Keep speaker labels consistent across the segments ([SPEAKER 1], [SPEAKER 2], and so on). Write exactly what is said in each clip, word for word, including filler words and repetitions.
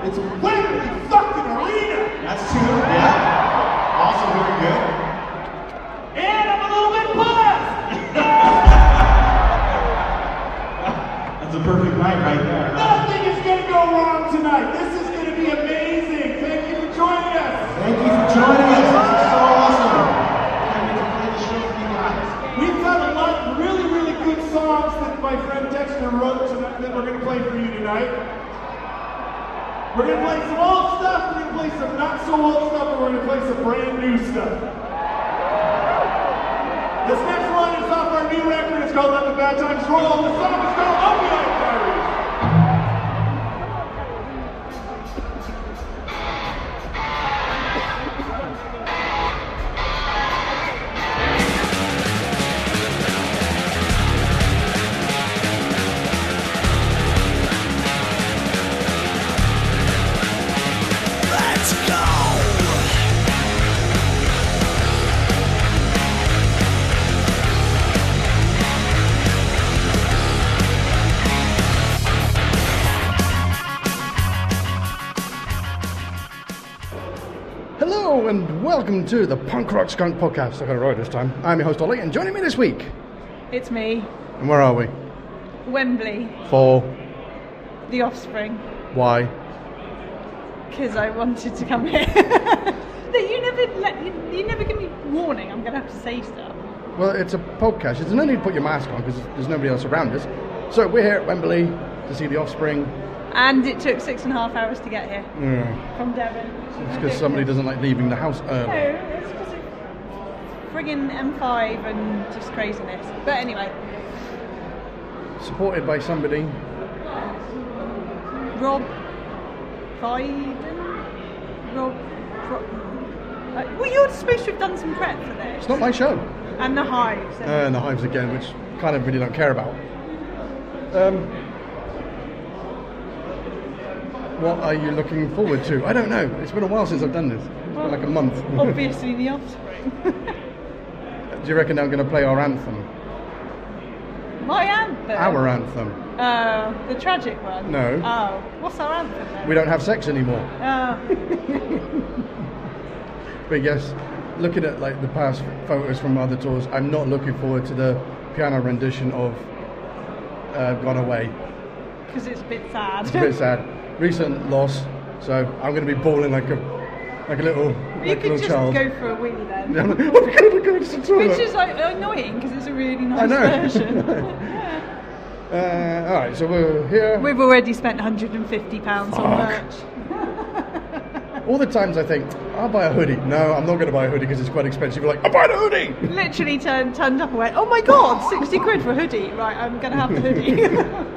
[SPEAKER 1] It's Wembley fucking Arena.
[SPEAKER 2] That's true, yeah. Also very good.
[SPEAKER 1] And I'm a little bit buzzed.
[SPEAKER 2] That's a perfect night right there.
[SPEAKER 1] Nothing is going to go wrong tonight. This is going to be amazing. Thank you for joining us.
[SPEAKER 2] Thank you for joining us. This is so awesome. Can't wait to play the show for you guys.
[SPEAKER 1] We've got a lot of really, really good songs that my friend Dexter wrote tonight that we're going to play for you tonight. We're going to play some old stuff, we're going to play some not so old stuff, and we're going to play some brand new stuff. This next one is off our new record. It's called Let the Bad Times Roll. The song is called Opioid Diaries.
[SPEAKER 3] Hello and welcome to the Punk Rock Skunk Podcast. I got it right this time. I'm your host Ollie, and joining me this week.
[SPEAKER 4] It's me,
[SPEAKER 3] And where are we?
[SPEAKER 4] Wembley,
[SPEAKER 3] For
[SPEAKER 4] The Offspring,
[SPEAKER 3] why?
[SPEAKER 4] because I wanted to come here. No, you never let you, you never give me warning. I'm gonna have to say stuff.
[SPEAKER 3] Well, it's a podcast. There's no need to put your mask on because there's nobody else around us. So we're here at Wembley to see The Offspring.
[SPEAKER 4] And it took six and a half hours to get here
[SPEAKER 3] Mm.
[SPEAKER 4] from Devon.
[SPEAKER 3] It's because somebody doesn't like leaving the house
[SPEAKER 4] No,
[SPEAKER 3] early.
[SPEAKER 4] it's because of friggin' M five and just craziness. But anyway,
[SPEAKER 3] Supported by somebody.
[SPEAKER 4] Rob Biden, Rob. Rob uh, well, you're supposed to have done some prep for this.
[SPEAKER 3] It's not my show.
[SPEAKER 4] And the Hives.
[SPEAKER 3] Uh, and the Hives again, which kind of really don't care about. Um, what are you looking forward to? I don't know. It's been a while since I've done this. It's been like a month.
[SPEAKER 4] Obviously, The Offspring.
[SPEAKER 3] Do you reckon I'm going to play our anthem?
[SPEAKER 4] My anthem.
[SPEAKER 3] Our anthem.
[SPEAKER 4] Uh, the tragic one.
[SPEAKER 3] No.
[SPEAKER 4] Oh, what's our anthem then?
[SPEAKER 3] We don't have sex anymore.
[SPEAKER 4] Oh.
[SPEAKER 3] But yes, looking at like the past photos from other tours, I'm not looking forward to the piano rendition of uh, Gone Away.
[SPEAKER 4] Because it's a bit sad.
[SPEAKER 3] It's a bit sad. Recent loss, so I'm going to be bawling like a like a little
[SPEAKER 4] You
[SPEAKER 3] like a
[SPEAKER 4] could
[SPEAKER 3] little
[SPEAKER 4] just
[SPEAKER 3] child.
[SPEAKER 4] go for a wee then.
[SPEAKER 3] I'm going to go to the toilet.
[SPEAKER 4] Which is like annoying because it's a really nice
[SPEAKER 3] I know.
[SPEAKER 4] version.
[SPEAKER 3] Uh, all right, so we're here.
[SPEAKER 4] We've already spent one hundred fifty pounds on
[SPEAKER 3] Fuck.
[SPEAKER 4] merch.
[SPEAKER 3] All the times I think I'll buy a hoodie. No, I'm not going to buy a hoodie because it's quite expensive. You're like, I'll buy a hoodie.
[SPEAKER 4] Literally turned turned up and went, oh my god, sixty quid for a hoodie. Right, I'm going to have the hoodie.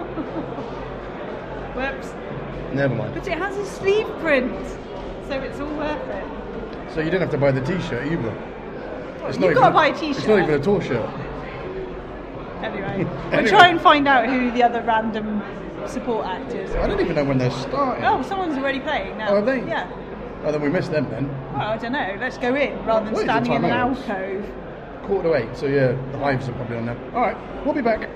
[SPEAKER 4] Whoops.
[SPEAKER 3] Never mind.
[SPEAKER 4] But it has a sleeve print, so it's all worth it.
[SPEAKER 3] So you didn't have to buy the T-shirt either. It's
[SPEAKER 4] You've got to buy a
[SPEAKER 3] It's not
[SPEAKER 4] T-shirt.
[SPEAKER 3] even a tour shirt.
[SPEAKER 4] Anyway, we'll
[SPEAKER 3] Anyway.
[SPEAKER 4] try and find out who the other random support actors
[SPEAKER 3] I
[SPEAKER 4] are.
[SPEAKER 3] don't even know when they're starting.
[SPEAKER 4] Oh, someone's already playing now.
[SPEAKER 3] Oh, have they?
[SPEAKER 4] Yeah.
[SPEAKER 3] Oh, then we missed them then.
[SPEAKER 4] Well, I don't know. Let's go in rather than
[SPEAKER 3] What is the
[SPEAKER 4] standing in an
[SPEAKER 3] time out?
[SPEAKER 4] alcove.
[SPEAKER 3] Quarter to eight, so yeah, the Hives are probably on there. All right, we'll be back.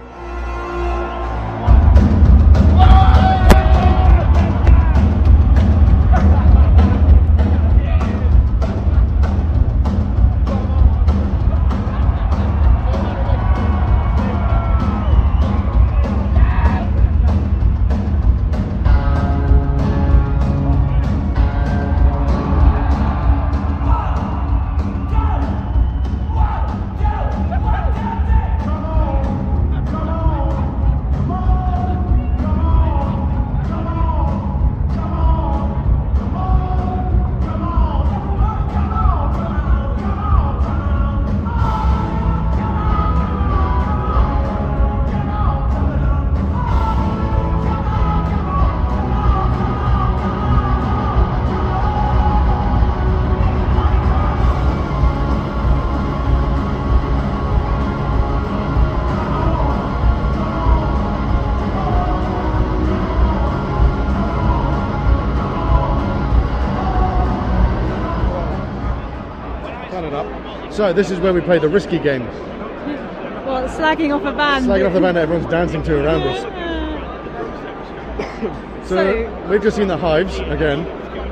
[SPEAKER 3] So this is where we play the risky games.
[SPEAKER 4] What, slagging off a band?
[SPEAKER 3] Slagging off the band that everyone's dancing to around us. So,
[SPEAKER 4] So-
[SPEAKER 3] we've just seen the Hives again.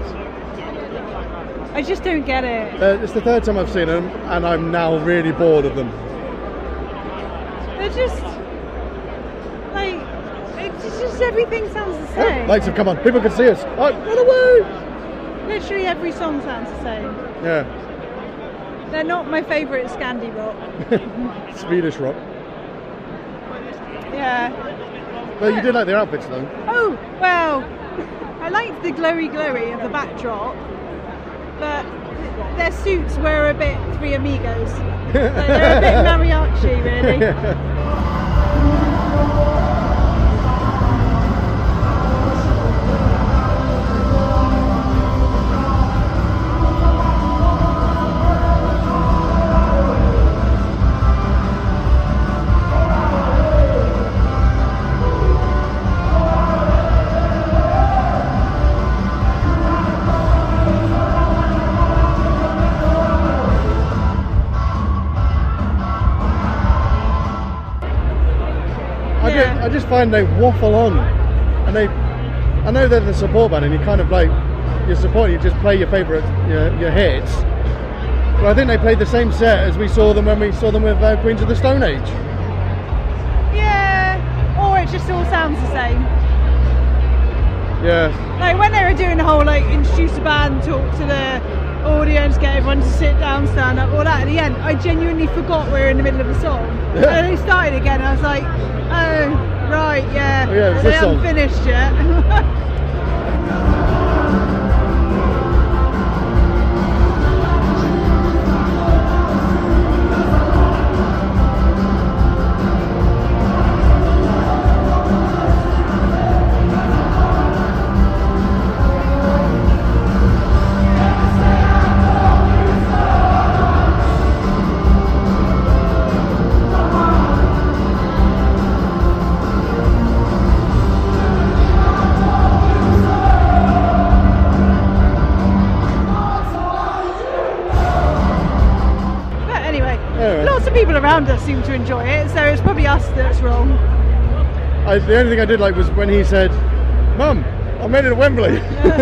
[SPEAKER 4] I just don't get it.
[SPEAKER 3] Uh, it's the third time I've seen them, and I'm now really bored of them.
[SPEAKER 4] They're just like it's just everything sounds the
[SPEAKER 3] Oh,
[SPEAKER 4] same.
[SPEAKER 3] lights have come on. People can see us. Oh, run away!
[SPEAKER 4] Literally every song sounds the same.
[SPEAKER 3] Yeah,
[SPEAKER 4] They're not my favourite Scandi rock.
[SPEAKER 3] Swedish rock.
[SPEAKER 4] Yeah.
[SPEAKER 3] But you did like their outfits though.
[SPEAKER 4] Oh well, I liked the glowy glowy of the backdrop, but their suits were a bit Three Amigos. Like, they're a bit mariachi, really.
[SPEAKER 3] I,
[SPEAKER 4] Yeah.
[SPEAKER 3] just, I just find they waffle on, and they. I know they're the support band, and you kind of like your support. You just play your favourite your, your hits. But I think they played the same set as we saw them when we saw them with uh, Queens of the Stone Age.
[SPEAKER 4] Yeah. Or it just all sounds the same.
[SPEAKER 3] Yeah,
[SPEAKER 4] Like when they were doing the whole like introduce the band, talk to the audience, get everyone to sit down, stand up, all that at the end, I genuinely forgot we were in the middle of a song. And then it started again, I was like, oh, right, yeah,
[SPEAKER 3] Oh, yeah, it's
[SPEAKER 4] they
[SPEAKER 3] this
[SPEAKER 4] haven't
[SPEAKER 3] song.
[SPEAKER 4] finished yet. But anyway,
[SPEAKER 3] Anyway.
[SPEAKER 4] lots of people around us seem to enjoy it, so it's probably us that's wrong.
[SPEAKER 3] I, the only thing I did like was when he said, "Mum, I made it at Wembley."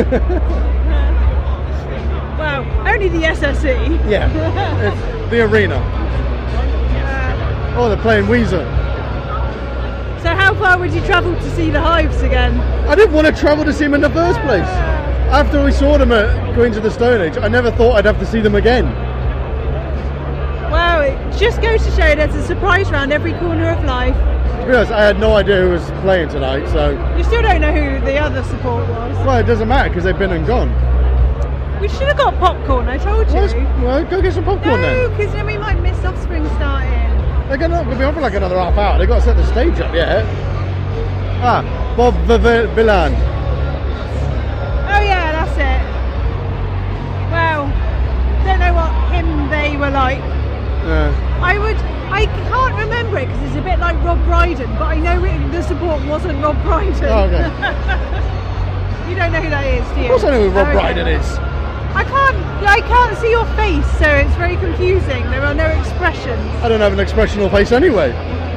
[SPEAKER 4] Well, only the S S E.
[SPEAKER 3] Yeah, it's the arena.
[SPEAKER 4] Uh,
[SPEAKER 3] Oh, they're playing Weezer.
[SPEAKER 4] so how far would you travel to see the Hives again?
[SPEAKER 3] I didn't want to travel to see them in the first place. After we saw them at Queens of the Stone Age, I never thought I'd have to see them again.
[SPEAKER 4] Well, it just goes to show there's a surprise round every corner of life.
[SPEAKER 3] To be honest, I had no idea who was playing tonight, so
[SPEAKER 4] You still don't know who the other support was.
[SPEAKER 3] well, it doesn't matter because they've been and gone.
[SPEAKER 4] We should have got popcorn, I told you.
[SPEAKER 3] Well, well, go get some popcorn
[SPEAKER 4] No,
[SPEAKER 3] then.
[SPEAKER 4] because then we might miss Offspring starting.
[SPEAKER 3] They're gonna we'll be on for like another half hour. They've got to set the stage up yet. Ah, Bob Villan.
[SPEAKER 4] Oh yeah, that's it. Well, don't know what him they were like.
[SPEAKER 3] Uh,
[SPEAKER 4] I would, I can't remember it because it's a bit like Rob Brydon, but I know it, the support wasn't Rob Brydon.
[SPEAKER 3] Oh, okay.
[SPEAKER 4] You don't know who that is, do you?
[SPEAKER 3] of course I know who Rob
[SPEAKER 4] Okay.
[SPEAKER 3] Brydon is.
[SPEAKER 4] I can't, I can't see your face, so it's very confusing. There are no expressions.
[SPEAKER 3] I don't have an expressional face anyway.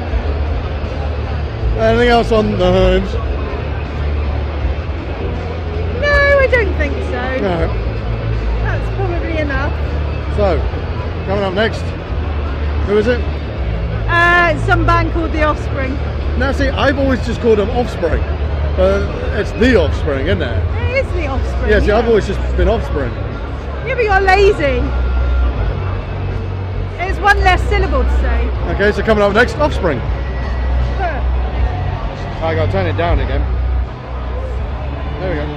[SPEAKER 3] Anything else on the Hives?
[SPEAKER 4] No, I don't think so.
[SPEAKER 3] No.
[SPEAKER 4] That's probably enough.
[SPEAKER 3] So, coming up next, who is it?
[SPEAKER 4] Uh, some band called The Offspring.
[SPEAKER 3] Now, see, I've always just called them Offspring, but it's The Offspring, isn't it?
[SPEAKER 4] It is The Offspring.
[SPEAKER 3] Yeah, see, I've always just been Offspring.
[SPEAKER 4] Yeah, but you're lazy. It's one less syllable to say.
[SPEAKER 3] Okay, so coming up next, Offspring. I gotta turn it down again. There we go.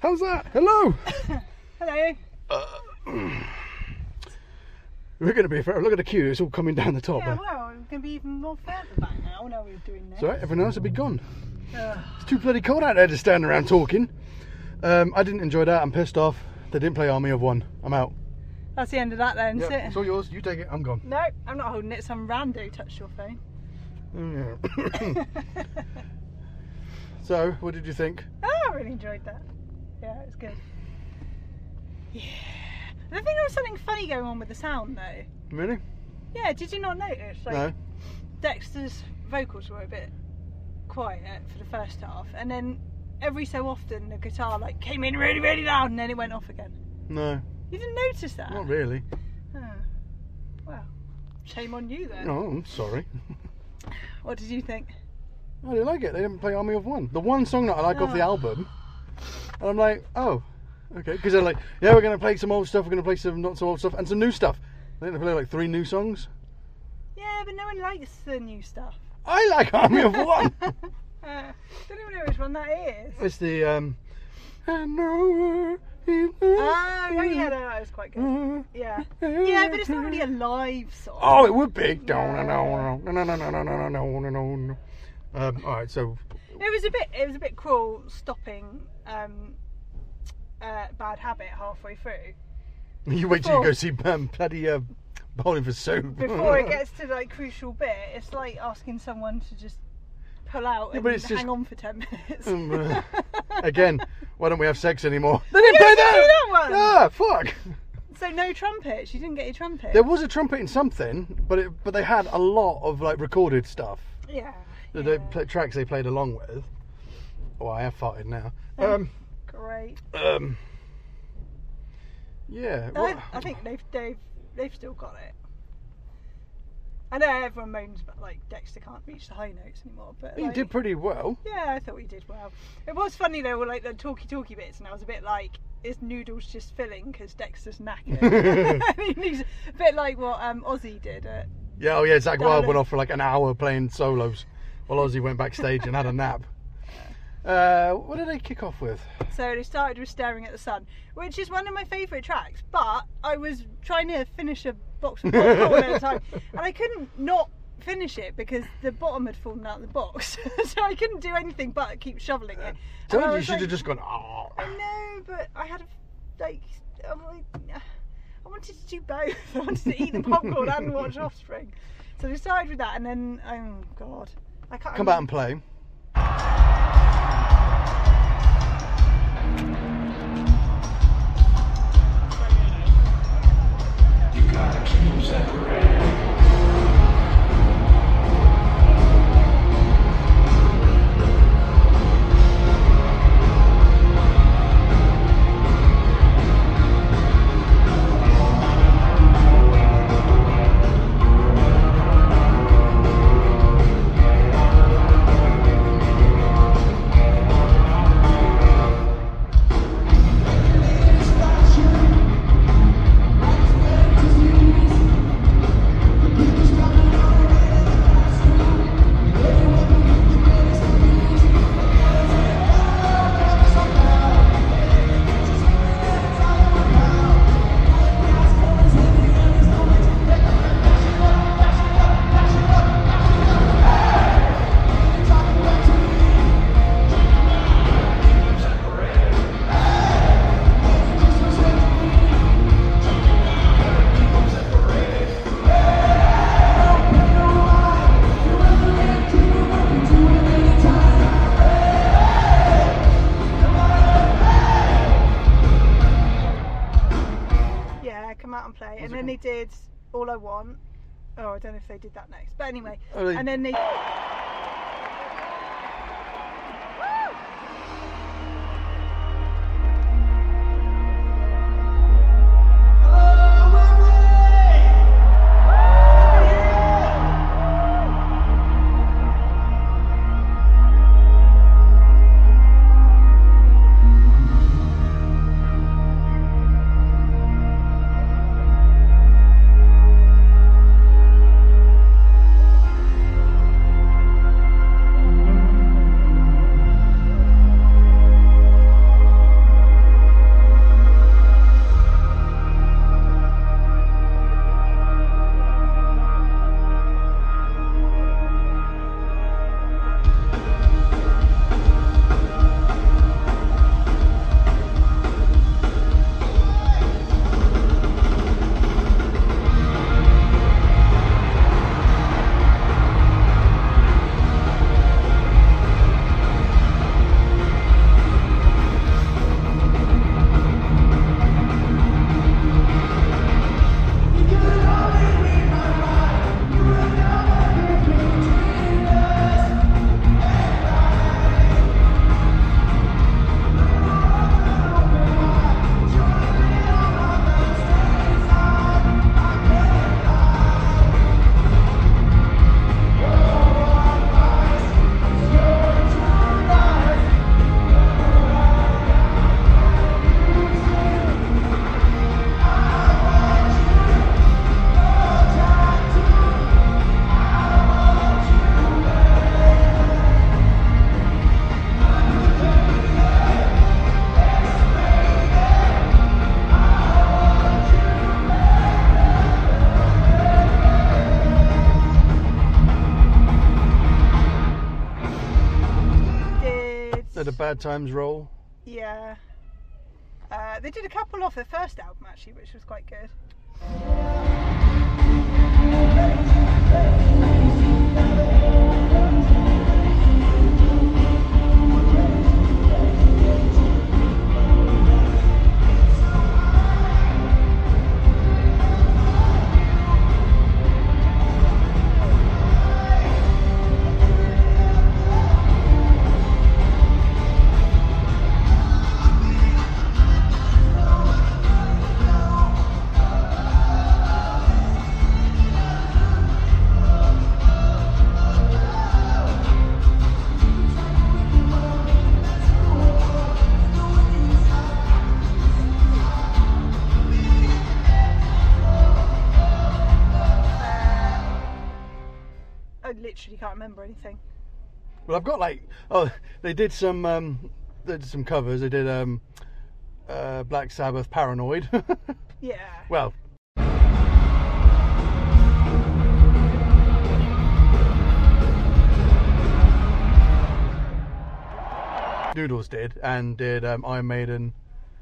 [SPEAKER 3] How's that? Hello.
[SPEAKER 4] Hello.
[SPEAKER 3] We're going to be fair. Look at the queue. It's all coming down the top.
[SPEAKER 4] Yeah, well, it's going to be even more further back now. I know what we're doing next.
[SPEAKER 3] It's alright. Everyone else will be gone.
[SPEAKER 4] Ugh.
[SPEAKER 3] It's too bloody cold out there to stand around talking. Um, I didn't enjoy that. I'm pissed off. They didn't play Army of One. I'm out.
[SPEAKER 4] That's the end of that then,
[SPEAKER 3] Yeah,
[SPEAKER 4] isn't it?
[SPEAKER 3] it's all yours. You take it. I'm gone.
[SPEAKER 4] No, I'm not holding it. Some rando touched your phone.
[SPEAKER 3] Yeah. So, what did you think?
[SPEAKER 4] Oh, I really enjoyed that. Yeah, it was good. Yeah. I think there was something funny going on with the sound though.
[SPEAKER 3] Really?
[SPEAKER 4] Yeah, did you not notice? Like,
[SPEAKER 3] No.
[SPEAKER 4] Dexter's vocals were a bit quiet for the first half, and then every so often the guitar like came in really, really loud, and then it went off again.
[SPEAKER 3] No.
[SPEAKER 4] You didn't notice that?
[SPEAKER 3] Not really.
[SPEAKER 4] Oh. Well, shame on you then.
[SPEAKER 3] No, I'm sorry.
[SPEAKER 4] What did you think?
[SPEAKER 3] I didn't like it. They didn't play Army of One. The one song that I like off the
[SPEAKER 4] Oh.
[SPEAKER 3] album, and I'm like, oh, okay, because they're like, yeah, we're going to play some old stuff, we're going to play some not so old stuff, and some new stuff. I think they play like three new songs.
[SPEAKER 4] Yeah, but no one likes the new stuff.
[SPEAKER 3] I like Army of One.
[SPEAKER 4] uh, don't even know which one that is.
[SPEAKER 3] It's the um. I know you-
[SPEAKER 4] Oh, yeah, no, that was quite good. Yeah. Yeah, but it's not really a live song.
[SPEAKER 3] Oh, it would be.
[SPEAKER 4] Yeah.
[SPEAKER 3] No, no, no, no, no, no, no, no, no, no, no, no. Um, all right, so
[SPEAKER 4] It was a bit. It was a bit cruel stopping um, uh, Bad Habit halfway through
[SPEAKER 3] you wait till you
[SPEAKER 4] Before-
[SPEAKER 3] go see um, bloody uh, Bowling for Soup.
[SPEAKER 4] before it gets to like crucial bit. It's like asking someone to just pull out
[SPEAKER 3] Yeah,
[SPEAKER 4] and
[SPEAKER 3] but it's
[SPEAKER 4] hang
[SPEAKER 3] just-
[SPEAKER 4] on for ten minutes.
[SPEAKER 3] Um, uh, Again, why don't we have sex anymore? They didn't
[SPEAKER 4] You
[SPEAKER 3] play
[SPEAKER 4] didn't
[SPEAKER 3] that.
[SPEAKER 4] do that one.
[SPEAKER 3] Ah, fuck.
[SPEAKER 4] So no trumpets. You didn't get your trumpet.
[SPEAKER 3] There was a trumpet in something, but it, but they had a lot of like recorded stuff.
[SPEAKER 4] Yeah.
[SPEAKER 3] The
[SPEAKER 4] yeah.
[SPEAKER 3] they play, tracks they played along with. Oh, I have farted now.
[SPEAKER 4] Oh.
[SPEAKER 3] Um,
[SPEAKER 4] Great.
[SPEAKER 3] um, yeah.
[SPEAKER 4] I,
[SPEAKER 3] what-
[SPEAKER 4] I think they've they've they've still got it. I know everyone moans about like Dexter can't reach the high notes anymore, but
[SPEAKER 3] you
[SPEAKER 4] like,
[SPEAKER 3] did pretty well.
[SPEAKER 4] yeah, I thought we did well. It was funny though, with like the talky talky bits, and I was a bit like, is Noodles just filling because Dexter's knackered? I mean, he's a bit like what um, Ozzy did. At,
[SPEAKER 3] Yeah, oh yeah, Zach
[SPEAKER 4] Down
[SPEAKER 3] Wilde
[SPEAKER 4] it.
[SPEAKER 3] went off for like an hour playing solos while Ozzy went backstage and had a nap. Uh, what did they kick off with?
[SPEAKER 4] so they started with Staring at the Sun, which is one of my favourite tracks. But I was trying to finish a box of popcorn at a time, and I couldn't not finish it because the bottom had fallen out of the box, so I couldn't do anything but keep shoveling it. And
[SPEAKER 3] Told
[SPEAKER 4] I
[SPEAKER 3] you you
[SPEAKER 4] was
[SPEAKER 3] should have
[SPEAKER 4] like,
[SPEAKER 3] just gone, oh.
[SPEAKER 4] I know, but I had a, like, I'm like, I wanted to do both. I wanted to eat the popcorn and watch Offspring. So we started with that, and then, oh god, I can't.
[SPEAKER 3] Come out and play.
[SPEAKER 4] Come out and play, and then they did All I Want. Oh, I don't know if they did that next, but anyway,
[SPEAKER 3] Oh, they-
[SPEAKER 4] and then they.
[SPEAKER 3] Bad Times Roll.
[SPEAKER 4] Yeah. Uh, they did a couple off their first album actually, which was quite good. Literally can't remember anything.
[SPEAKER 3] Well, I've got like, oh, they did some, um, they did some covers. They did um, uh, Black Sabbath, Paranoid.
[SPEAKER 4] Yeah.
[SPEAKER 3] Well. Noodles did, and did um, Iron Maiden.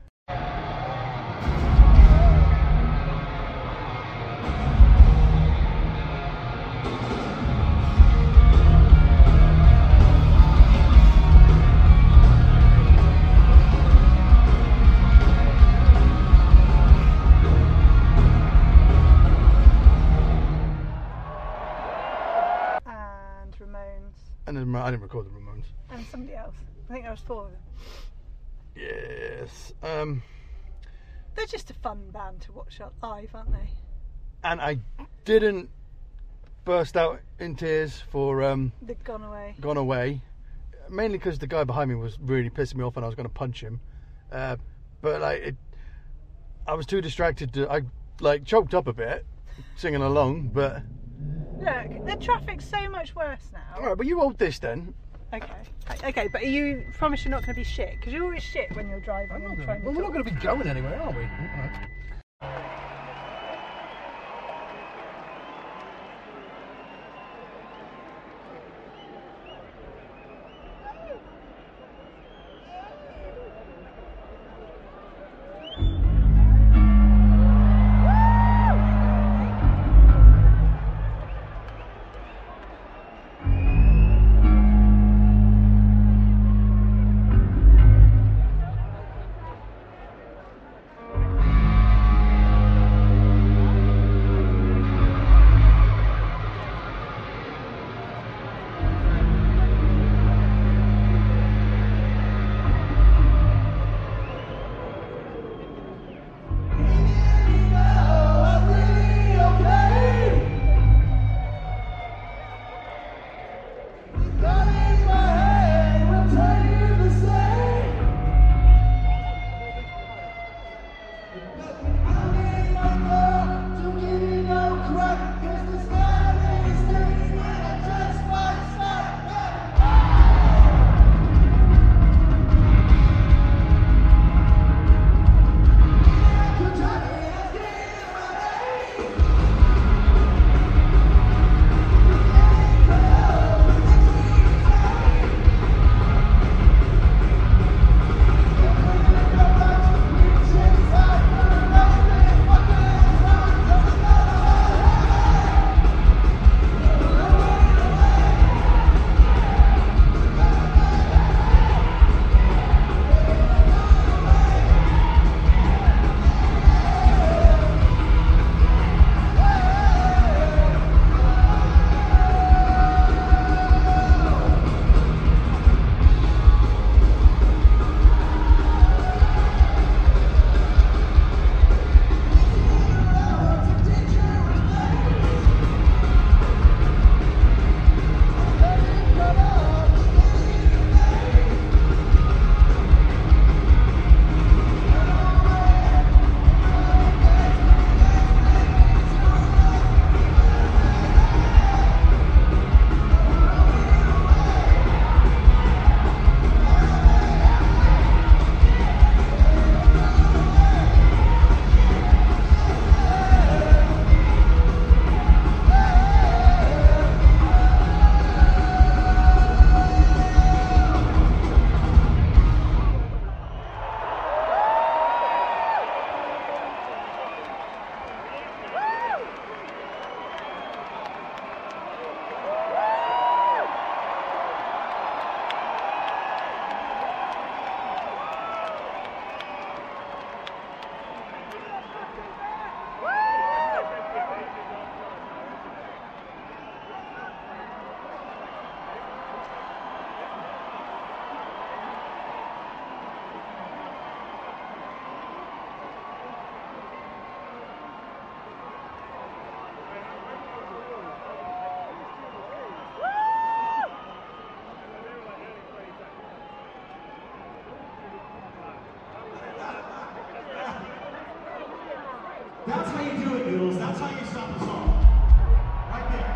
[SPEAKER 3] And then I didn't record the Ramones.
[SPEAKER 4] And somebody else. I think there was four of them.
[SPEAKER 3] Yes. Um,
[SPEAKER 4] They're just a fun band to watch live, aren't they?
[SPEAKER 3] And I didn't burst out in tears for um,
[SPEAKER 4] They've Gone Away.
[SPEAKER 3] Gone Away. Mainly because the guy behind me was really pissing me off and I was going to punch him. Uh, but like, it, I was too distracted to. I like choked up a bit singing along, but.
[SPEAKER 4] Look, the traffic's so much worse now.
[SPEAKER 3] Alright, but you hold this then.
[SPEAKER 4] Okay. Okay, but are you promise you're not going to be shit? Because you're always shit when you're driving
[SPEAKER 2] I'm not
[SPEAKER 4] and
[SPEAKER 2] gonna,
[SPEAKER 4] trying
[SPEAKER 2] well,
[SPEAKER 4] to
[SPEAKER 2] we're not
[SPEAKER 4] talk.
[SPEAKER 2] going to be going anywhere, are we? That's how you do it, Noodles. That's how you stop a song. Right there.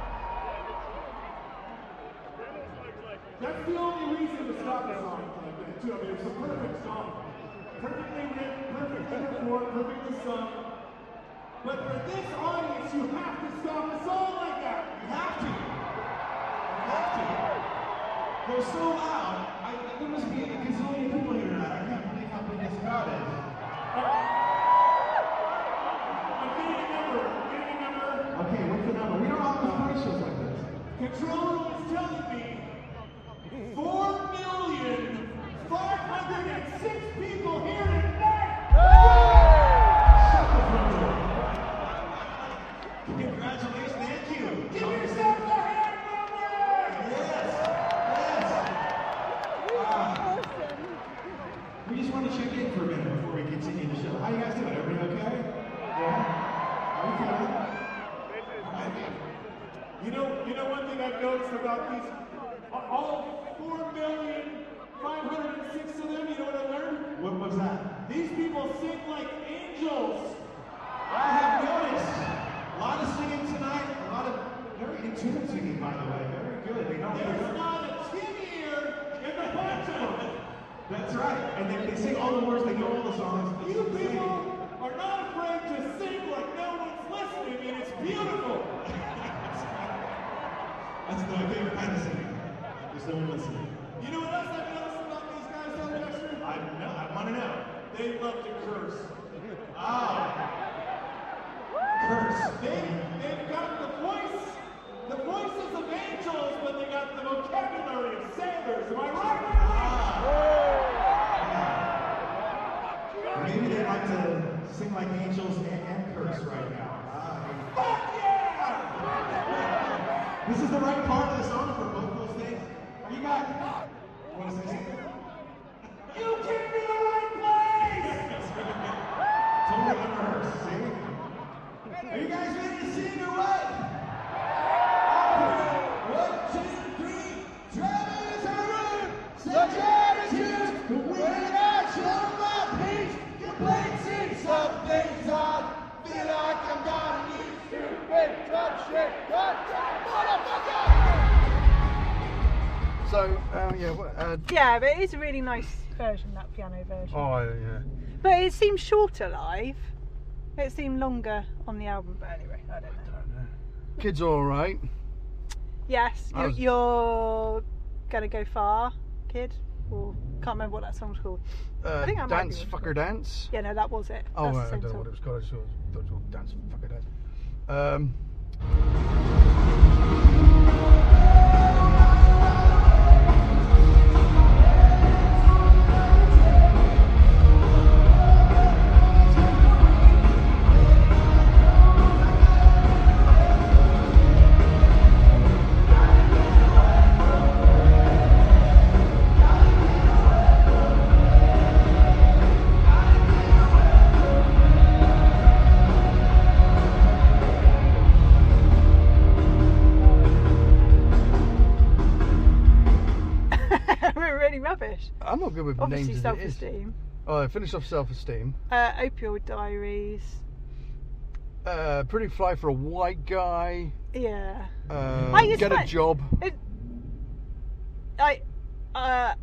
[SPEAKER 1] That's the only reason to stop a song like that, too. I mean, it's a perfect song. Perfectly written, perfectly performed, perfectly sung. But for this audience, you have to stop a song like that.
[SPEAKER 2] You have to. You have to. They're so loud. I, there must be a gazillion people here tonight. I can't believe how big this crowd is.
[SPEAKER 1] I'm getting a number. I'm getting a number.
[SPEAKER 2] Okay, what's the number? We don't always play shows like this.
[SPEAKER 1] Control room is telling me four million five hundred six people here tonight.
[SPEAKER 2] Shut the front door. Congratulations, thank you.
[SPEAKER 1] Give yourself a hand number.
[SPEAKER 2] Yes, yes. Uh, we just want to check in for a minute before we continue the show. How you guys doing? Everybody okay? Yeah? How you feeling?
[SPEAKER 1] You know, you know one thing I've noticed about these, all four million five hundred six of them, you know what I learned?
[SPEAKER 2] What was that?
[SPEAKER 1] These people sing like angels.
[SPEAKER 2] I have noticed a lot of singing tonight, a lot of very in tune singing, by the way. Very good. They know
[SPEAKER 1] There's not a tin ear in the bunch of them.
[SPEAKER 2] That's right. And they, they sing all the words, they know all the songs. They
[SPEAKER 1] You
[SPEAKER 2] sing.
[SPEAKER 1] people are not afraid to sing like no one's listening, and it's beautiful.
[SPEAKER 2] That's my favorite kind of singing. There's no one listening.
[SPEAKER 1] You know what else I've noticed about these guys, though, Dexter?
[SPEAKER 2] I know. I want to know.
[SPEAKER 1] They love to curse.
[SPEAKER 2] Oh. Curse.
[SPEAKER 1] They, they've got the voice, the voices of angels, but they got the vocabulary of sailors. Am I right?
[SPEAKER 2] Ah. Maybe they like to sing like angels and, and curse right now.
[SPEAKER 1] Fuck yeah!
[SPEAKER 2] This is the right part of the song for both those things. Are you guys? You want to say something?
[SPEAKER 1] You came to the right place!
[SPEAKER 2] Totally unrehearsed, see? Are you guys ready to sing or what? One, two, three. Travelers are rude, such attitudes. When I show my peace, your plane sees some things odd. Feel like I'm gone and you stupid, tough shit, good time, motherfucker!
[SPEAKER 3] So, um, yeah, what, uh,
[SPEAKER 4] Yeah, but it is a really nice version, that piano version.
[SPEAKER 3] oh, yeah.
[SPEAKER 4] But it seems shorter live. It seemed longer on the album, but anyway, I don't know.
[SPEAKER 3] Kids are all right.
[SPEAKER 4] Yes,
[SPEAKER 3] I
[SPEAKER 4] you're,
[SPEAKER 3] was-
[SPEAKER 4] you're gonna go far, kid. Or can't remember what that song's called.
[SPEAKER 3] Uh,
[SPEAKER 4] I think that might be
[SPEAKER 3] dance,
[SPEAKER 4] what it's
[SPEAKER 3] fucker
[SPEAKER 4] called.
[SPEAKER 3] dance.
[SPEAKER 4] Yeah, no, that was it.
[SPEAKER 3] Oh,
[SPEAKER 4] That's
[SPEAKER 3] right,
[SPEAKER 4] the
[SPEAKER 3] I
[SPEAKER 4] same
[SPEAKER 3] don't know
[SPEAKER 4] song.
[SPEAKER 3] what it was called. I just thought it was dance, fucker dance. Um,
[SPEAKER 4] We're really rubbish.
[SPEAKER 3] I'm not good with
[SPEAKER 4] Obviously,
[SPEAKER 3] names as it is.
[SPEAKER 4] self-esteem.
[SPEAKER 3] Oh, I finished off self-esteem.
[SPEAKER 4] Uh, Opioid Diaries.
[SPEAKER 3] Uh, pretty fly for a white guy.
[SPEAKER 4] Yeah.
[SPEAKER 3] Uh,
[SPEAKER 4] I just
[SPEAKER 3] get a
[SPEAKER 4] find-
[SPEAKER 3] job.
[SPEAKER 4] It, I. Uh.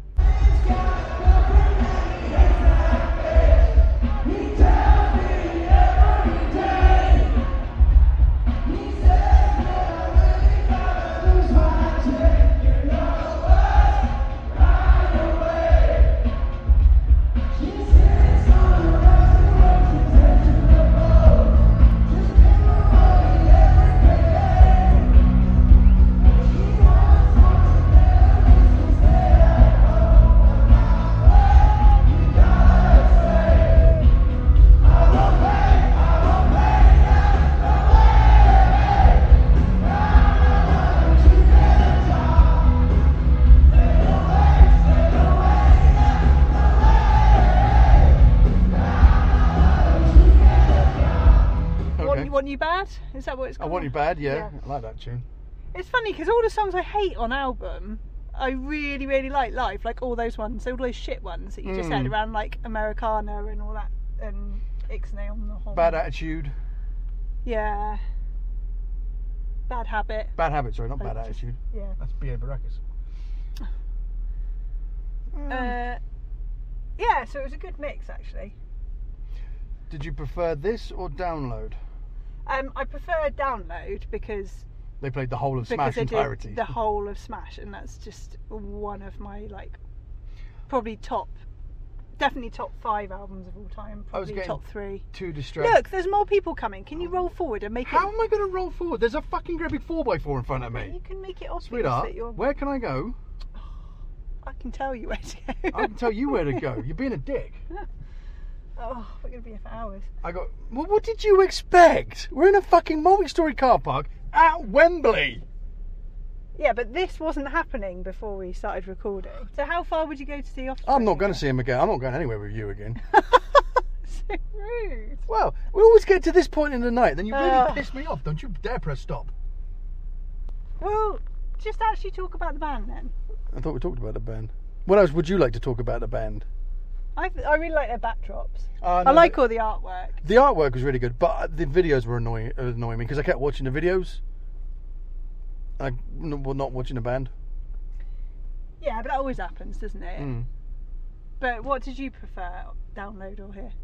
[SPEAKER 4] Want, want You Bad? Is that what it's
[SPEAKER 3] I
[SPEAKER 4] called?
[SPEAKER 3] Want You Bad, yeah.
[SPEAKER 4] Yeah.
[SPEAKER 3] I like that tune.
[SPEAKER 4] It's funny because all the songs I hate on album, I really, really like live. Like all those ones, all those shit ones that you just said
[SPEAKER 3] Mm.
[SPEAKER 4] around like Americana and all that. And Ixnay on the whole.
[SPEAKER 3] Bad attitude.
[SPEAKER 4] Yeah. Bad habit.
[SPEAKER 3] Bad habit, sorry, not bad
[SPEAKER 4] Just-
[SPEAKER 3] attitude.
[SPEAKER 4] Yeah.
[SPEAKER 3] That's B A Baracus.
[SPEAKER 4] Uh, yeah, so it was a good mix actually.
[SPEAKER 3] Did you prefer this or download?
[SPEAKER 4] Um, I prefer download because
[SPEAKER 3] They played the whole of
[SPEAKER 4] because
[SPEAKER 3] Smash
[SPEAKER 4] they
[SPEAKER 3] entirety.
[SPEAKER 4] did the whole of Smash, and that's just one of my like probably top, definitely top five albums of all time.
[SPEAKER 3] I was
[SPEAKER 4] Probably
[SPEAKER 3] getting
[SPEAKER 4] top three.
[SPEAKER 3] Too distracted.
[SPEAKER 4] Look, there's more people coming. Can you roll forward and make
[SPEAKER 3] How
[SPEAKER 4] it?
[SPEAKER 3] am I going to roll forward? There's a fucking great big four by four in front of
[SPEAKER 4] You
[SPEAKER 3] me.
[SPEAKER 4] can make it obvious
[SPEAKER 3] Sweetheart,
[SPEAKER 4] that you're.
[SPEAKER 3] where can I go?
[SPEAKER 4] I can tell you where to go.
[SPEAKER 3] I can tell you where to go. You're being a dick.
[SPEAKER 4] Oh, we're gonna be here for hours.
[SPEAKER 3] I got. Well, what did you expect? We're in a fucking multi-story car park at Wembley.
[SPEAKER 4] Yeah, but this wasn't happening before we started recording. So how far would you go to see Offspring?
[SPEAKER 3] I'm not going to see him again. I'm not going anywhere with you again.
[SPEAKER 4] So rude.
[SPEAKER 3] Well, we always get to this point in the night, then you really
[SPEAKER 4] Ugh.
[SPEAKER 3] piss me off. Don't you dare press stop.
[SPEAKER 4] Well, just actually talk about the band then.
[SPEAKER 3] I thought we talked about the band. What else would you like to talk about the band?
[SPEAKER 4] I I really like their backdrops.
[SPEAKER 3] Uh,
[SPEAKER 4] I
[SPEAKER 3] no,
[SPEAKER 4] like
[SPEAKER 3] the,
[SPEAKER 4] all the artwork.
[SPEAKER 3] the artwork was really good, but the videos were annoying, annoying me because I kept watching the videos. I n- well, not watching the band.
[SPEAKER 4] Yeah, but that always happens, doesn't it?
[SPEAKER 3] Mm.
[SPEAKER 4] But what did you prefer, download or hear?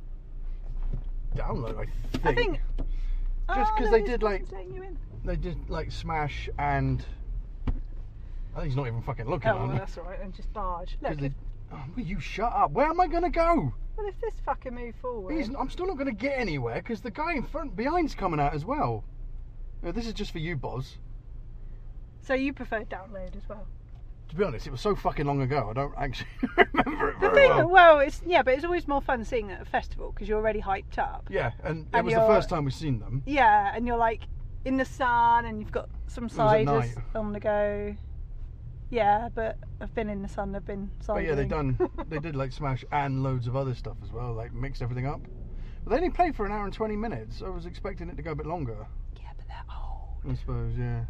[SPEAKER 3] Download, I think.
[SPEAKER 4] I think
[SPEAKER 3] Just
[SPEAKER 4] Oh,
[SPEAKER 3] 'cause
[SPEAKER 4] no,
[SPEAKER 3] they
[SPEAKER 4] this
[SPEAKER 3] did, like-
[SPEAKER 4] person's letting you in.
[SPEAKER 3] They did like Smash and. I think he's not even fucking looking
[SPEAKER 4] Oh,
[SPEAKER 3] on
[SPEAKER 4] well,
[SPEAKER 3] it.
[SPEAKER 4] that's all right. Then just barge. Look,
[SPEAKER 3] They,
[SPEAKER 4] if,
[SPEAKER 3] oh, will you shut up? Where am I going to go?
[SPEAKER 4] well, if this fucking move forward.
[SPEAKER 3] He's, I'm still not going to get anywhere because the guy in front, behind's coming out as well. Uh, this is just for you, Boz.
[SPEAKER 4] So you prefer download as well?
[SPEAKER 3] To be honest, it was so fucking long ago. I don't actually remember it
[SPEAKER 4] The
[SPEAKER 3] very
[SPEAKER 4] thing,
[SPEAKER 3] well.
[SPEAKER 4] well, it's yeah, but it's always more fun seeing it at a festival because you're already hyped up.
[SPEAKER 3] Yeah, and it
[SPEAKER 4] And
[SPEAKER 3] was the
[SPEAKER 4] you're-
[SPEAKER 3] first time we've seen them.
[SPEAKER 4] Yeah, and you're like in the sun, and you've got some
[SPEAKER 3] was at
[SPEAKER 4] ciders
[SPEAKER 3] night.
[SPEAKER 4] on the go. Yeah, but I've been in the sun. I've been
[SPEAKER 3] But
[SPEAKER 4] cidering.
[SPEAKER 3] yeah, they done. They did like Smash and loads of other stuff as well, like mixed everything up. But they only played for an hour and twenty minutes. I was expecting it to go a bit longer.
[SPEAKER 4] Yeah, but they're old.
[SPEAKER 3] I suppose, yeah.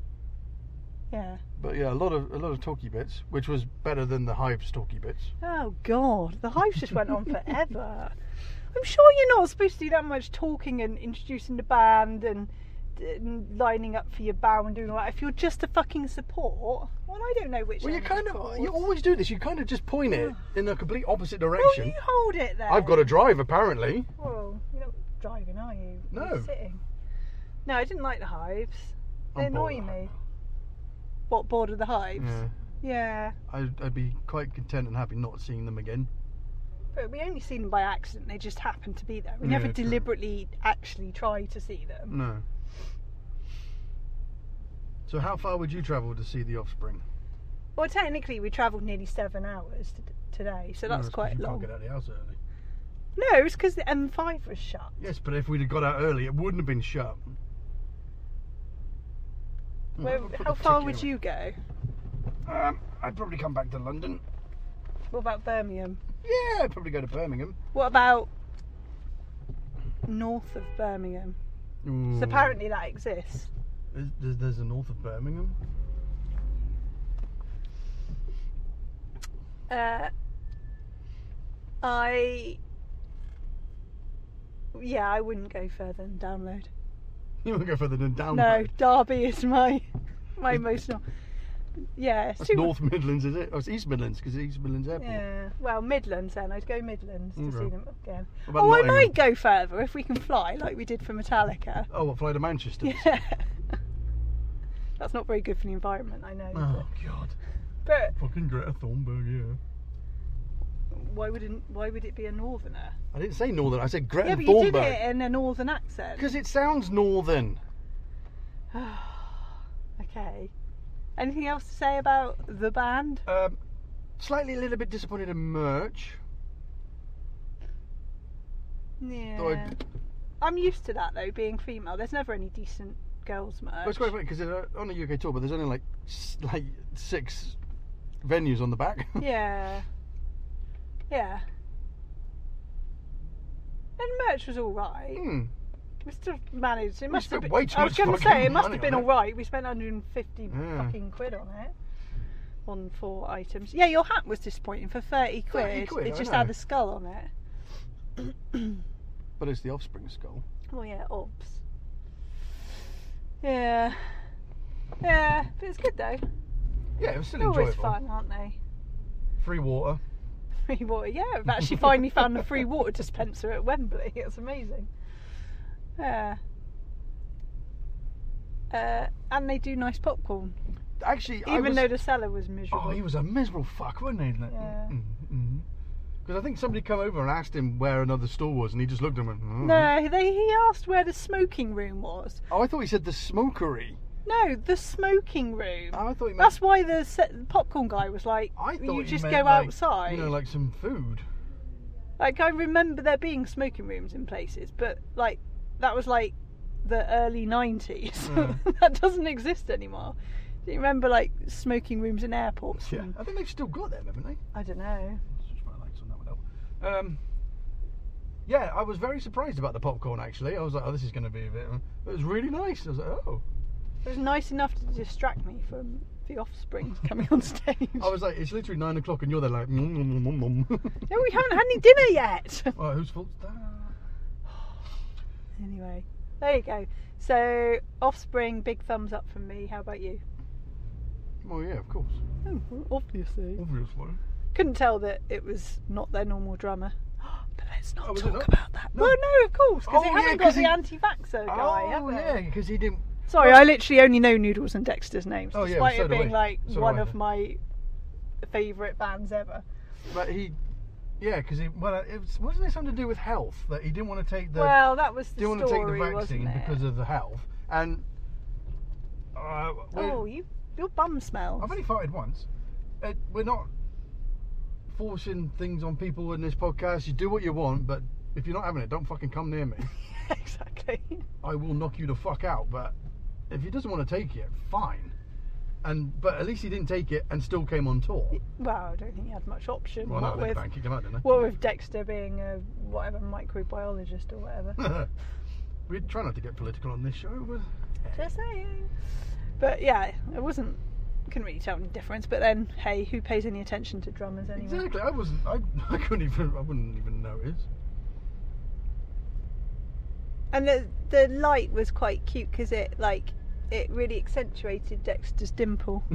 [SPEAKER 4] Yeah.
[SPEAKER 3] But yeah, a lot of a lot of talky bits, which was better than the Hive's talky bits.
[SPEAKER 4] Oh God, the hype just went on forever. I'm sure you're not supposed to do that much talking and introducing the band and, and lining up for your bow and doing all that. If you're just a fucking support, well, I don't know which.
[SPEAKER 3] Well, you
[SPEAKER 4] end
[SPEAKER 3] kind
[SPEAKER 4] it's
[SPEAKER 3] of
[SPEAKER 4] towards.
[SPEAKER 3] you always do this. You kind of just point it in the complete opposite
[SPEAKER 4] Well,
[SPEAKER 3] direction.
[SPEAKER 4] you hold it there.
[SPEAKER 3] I've got to drive apparently.
[SPEAKER 4] Well, you're not driving, are you?
[SPEAKER 3] No.
[SPEAKER 4] You're sitting. No, I didn't like the hives. They
[SPEAKER 3] I'm
[SPEAKER 4] annoy
[SPEAKER 3] bored.
[SPEAKER 4] me. What, bored of the hives?
[SPEAKER 3] Yeah,
[SPEAKER 4] Yeah.
[SPEAKER 3] I'd, I'd be quite content and happy not seeing them again.
[SPEAKER 4] But we only seen them by accident. They just happened to be there. We
[SPEAKER 3] Yeah,
[SPEAKER 4] never
[SPEAKER 3] true.
[SPEAKER 4] deliberately actually tried to see them.
[SPEAKER 3] No. So how far would you travel to see the Offspring?
[SPEAKER 4] Well, technically, we travelled nearly seven hours t- today, so
[SPEAKER 3] No,
[SPEAKER 4] that's
[SPEAKER 3] it's 'cause
[SPEAKER 4] quite
[SPEAKER 3] you
[SPEAKER 4] long.
[SPEAKER 3] Can't get out of the house early.
[SPEAKER 4] No, it was because the M five was shut.
[SPEAKER 3] Yes, but if we'd have got out early, it wouldn't have been shut.
[SPEAKER 4] Where,
[SPEAKER 3] I'll put
[SPEAKER 4] how
[SPEAKER 3] the
[SPEAKER 4] far
[SPEAKER 3] ticket
[SPEAKER 4] would
[SPEAKER 3] in.
[SPEAKER 4] you go?
[SPEAKER 3] Um, I'd probably come back to London.
[SPEAKER 4] What about Birmingham?
[SPEAKER 3] Yeah, I'd probably go to Birmingham.
[SPEAKER 4] What about north of Birmingham?
[SPEAKER 3] Ooh.
[SPEAKER 4] So apparently that exists.
[SPEAKER 3] There's, there's, there's a north of Birmingham.
[SPEAKER 4] Uh, I. Yeah, I wouldn't go further than download.
[SPEAKER 3] You want to go further than down?
[SPEAKER 4] No, Derby is my my most. nor- Yeah, it's
[SPEAKER 3] That's
[SPEAKER 4] too-
[SPEAKER 3] North Midlands, is it? Oh, it's East Midlands because East Midlands Airport.
[SPEAKER 4] Yeah, well, Midlands then. I'd go Midlands to
[SPEAKER 3] Okay.
[SPEAKER 4] see them again.
[SPEAKER 3] What about
[SPEAKER 4] Oh, I
[SPEAKER 3] Nottingham?
[SPEAKER 4] might go further if we can fly, like we did for Metallica.
[SPEAKER 3] Oh, what, fly to Manchester?
[SPEAKER 4] Yeah. That's not very good for the environment, I know. is
[SPEAKER 3] Oh
[SPEAKER 4] it?
[SPEAKER 3] God.
[SPEAKER 4] But
[SPEAKER 3] Fucking Greta Thunberg, yeah.
[SPEAKER 4] why would it, why would it be a northerner?
[SPEAKER 3] I didn't say northern. I said Greta
[SPEAKER 4] Yeah, but you did
[SPEAKER 3] Thunberg.
[SPEAKER 4] it in a northern accent.
[SPEAKER 3] Because it sounds northern.
[SPEAKER 4] Okay. Anything else to say about the band?
[SPEAKER 3] Um, slightly a little bit disappointed in merch.
[SPEAKER 4] Yeah.
[SPEAKER 3] Though I-
[SPEAKER 4] I'm used to that though, being female. There's never any decent girls merch.
[SPEAKER 3] Well, it's quite funny because on a U K tour, but there's only like s- like six venues on the back.
[SPEAKER 4] Yeah. Yeah. And merch was alright.
[SPEAKER 3] Hmm.
[SPEAKER 4] We still managed. It must have
[SPEAKER 3] spent
[SPEAKER 4] been.
[SPEAKER 3] way too
[SPEAKER 4] I was
[SPEAKER 3] much
[SPEAKER 4] going to
[SPEAKER 3] fucking
[SPEAKER 4] say it must
[SPEAKER 3] money
[SPEAKER 4] have been
[SPEAKER 3] on it.
[SPEAKER 4] alright. We spent one hundred fifty
[SPEAKER 3] Yeah.
[SPEAKER 4] fucking quid on it. On four items. Yeah, your hat was disappointing for thirty quid.
[SPEAKER 3] thirty quid,
[SPEAKER 4] It
[SPEAKER 3] I
[SPEAKER 4] just
[SPEAKER 3] know.
[SPEAKER 4] had the skull on it.
[SPEAKER 3] But it's the Offspring skull.
[SPEAKER 4] Oh yeah, obs. Yeah. Yeah, but it's good though.
[SPEAKER 3] Yeah, it was still
[SPEAKER 4] They're always
[SPEAKER 3] enjoyable.
[SPEAKER 4] fun, aren't they?
[SPEAKER 3] Free water.
[SPEAKER 4] Free water. Yeah, I've actually finally found a free water dispenser at Wembley. It's amazing. Yeah. Uh, and they do nice popcorn.
[SPEAKER 3] Actually, I
[SPEAKER 4] Even
[SPEAKER 3] was,
[SPEAKER 4] though the cellar was miserable.
[SPEAKER 3] Oh, he was a miserable fuck, wasn't he?
[SPEAKER 4] Yeah.
[SPEAKER 3] Because I think somebody come over and asked him where another store was, and he just looked at them and went, "Mm."
[SPEAKER 4] No, they, he asked where the smoking room was.
[SPEAKER 3] Oh, I thought he said the smokery.
[SPEAKER 4] No, the smoking room.
[SPEAKER 3] Oh, I thought he meant...
[SPEAKER 4] That's why the se- popcorn guy was like,
[SPEAKER 3] I thought
[SPEAKER 4] you
[SPEAKER 3] he
[SPEAKER 4] just
[SPEAKER 3] meant,
[SPEAKER 4] go
[SPEAKER 3] like,
[SPEAKER 4] outside.
[SPEAKER 3] You know, like some food.
[SPEAKER 4] Like, I remember there being smoking rooms in places, but, like, that was, like, the early nineties.
[SPEAKER 3] Mm.
[SPEAKER 4] That doesn't exist anymore. Do you remember, like, smoking rooms in airports?
[SPEAKER 3] Yeah,
[SPEAKER 4] and-
[SPEAKER 3] I think they've still got them, haven't they?
[SPEAKER 4] I don't know.
[SPEAKER 3] Switch my lights on that one out. Um, yeah, I was very surprised about the popcorn, actually. I was like, oh, this is going to be a bit... It was really nice. I was like, oh.
[SPEAKER 4] It was nice enough to distract me from the Offspring coming on stage.
[SPEAKER 3] I was like, it's literally nine o'clock and you're there like... Nom, nom, nom, nom.
[SPEAKER 4] No, we haven't had any dinner yet.
[SPEAKER 3] Oh, whose fault's that?
[SPEAKER 4] Anyway, there you go. So, Offspring, big thumbs up from me. How about you?
[SPEAKER 3] Oh, yeah, of course.
[SPEAKER 4] Oh, well, obviously.
[SPEAKER 3] Obviously.
[SPEAKER 4] Couldn't tell that it was not their normal drummer. But let's not
[SPEAKER 3] Oh, was it
[SPEAKER 4] talk
[SPEAKER 3] not?
[SPEAKER 4] about that.
[SPEAKER 3] No.
[SPEAKER 4] Well, no, of course, because
[SPEAKER 3] Oh,
[SPEAKER 4] they
[SPEAKER 3] yeah,
[SPEAKER 4] haven't
[SPEAKER 3] 'cause
[SPEAKER 4] got the
[SPEAKER 3] he-
[SPEAKER 4] anti-vaxxer guy, have
[SPEAKER 3] Oh,
[SPEAKER 4] they?
[SPEAKER 3] yeah, because he didn't...
[SPEAKER 4] Sorry, I literally only know Noodles and Dexter's names,
[SPEAKER 3] Oh, yeah,
[SPEAKER 4] despite
[SPEAKER 3] so
[SPEAKER 4] it
[SPEAKER 3] do
[SPEAKER 4] being
[SPEAKER 3] I.
[SPEAKER 4] like
[SPEAKER 3] So do
[SPEAKER 4] one
[SPEAKER 3] I.
[SPEAKER 4] of my favourite bands ever.
[SPEAKER 3] But he... Yeah, because he... Well, it was, wasn't it something to do with health? That he didn't want to take the...
[SPEAKER 4] Well, that was the
[SPEAKER 3] didn't want to take
[SPEAKER 4] story,
[SPEAKER 3] the vaccine
[SPEAKER 4] wasn't it?
[SPEAKER 3] because of the health. And... Uh, we're-
[SPEAKER 4] Oh, you, your bum smells.
[SPEAKER 3] I've only farted once. Uh, we're not forcing things on people in this podcast. You do what you want, but if you're not having it, don't fucking come near me.
[SPEAKER 4] Exactly.
[SPEAKER 3] I will knock you the fuck out. But if he doesn't want to take it, fine. And but at least he didn't take it and still came on tour.
[SPEAKER 4] Well, I don't think he had much option.
[SPEAKER 3] Well,
[SPEAKER 4] what,
[SPEAKER 3] no, they
[SPEAKER 4] with,
[SPEAKER 3] bank it came out, didn't
[SPEAKER 4] what with Dexter being a whatever microbiologist or whatever.
[SPEAKER 3] they? We try not to get political on this show, but
[SPEAKER 4] Just saying. But yeah, it wasn't. Couldn't really tell any difference. But then, hey, who pays any attention to drummers anyway?
[SPEAKER 3] exactly. I wasn't. I, I couldn't even. I wouldn't even notice.
[SPEAKER 4] And the the light was quite cute because it like it really accentuated Dexter's dimple.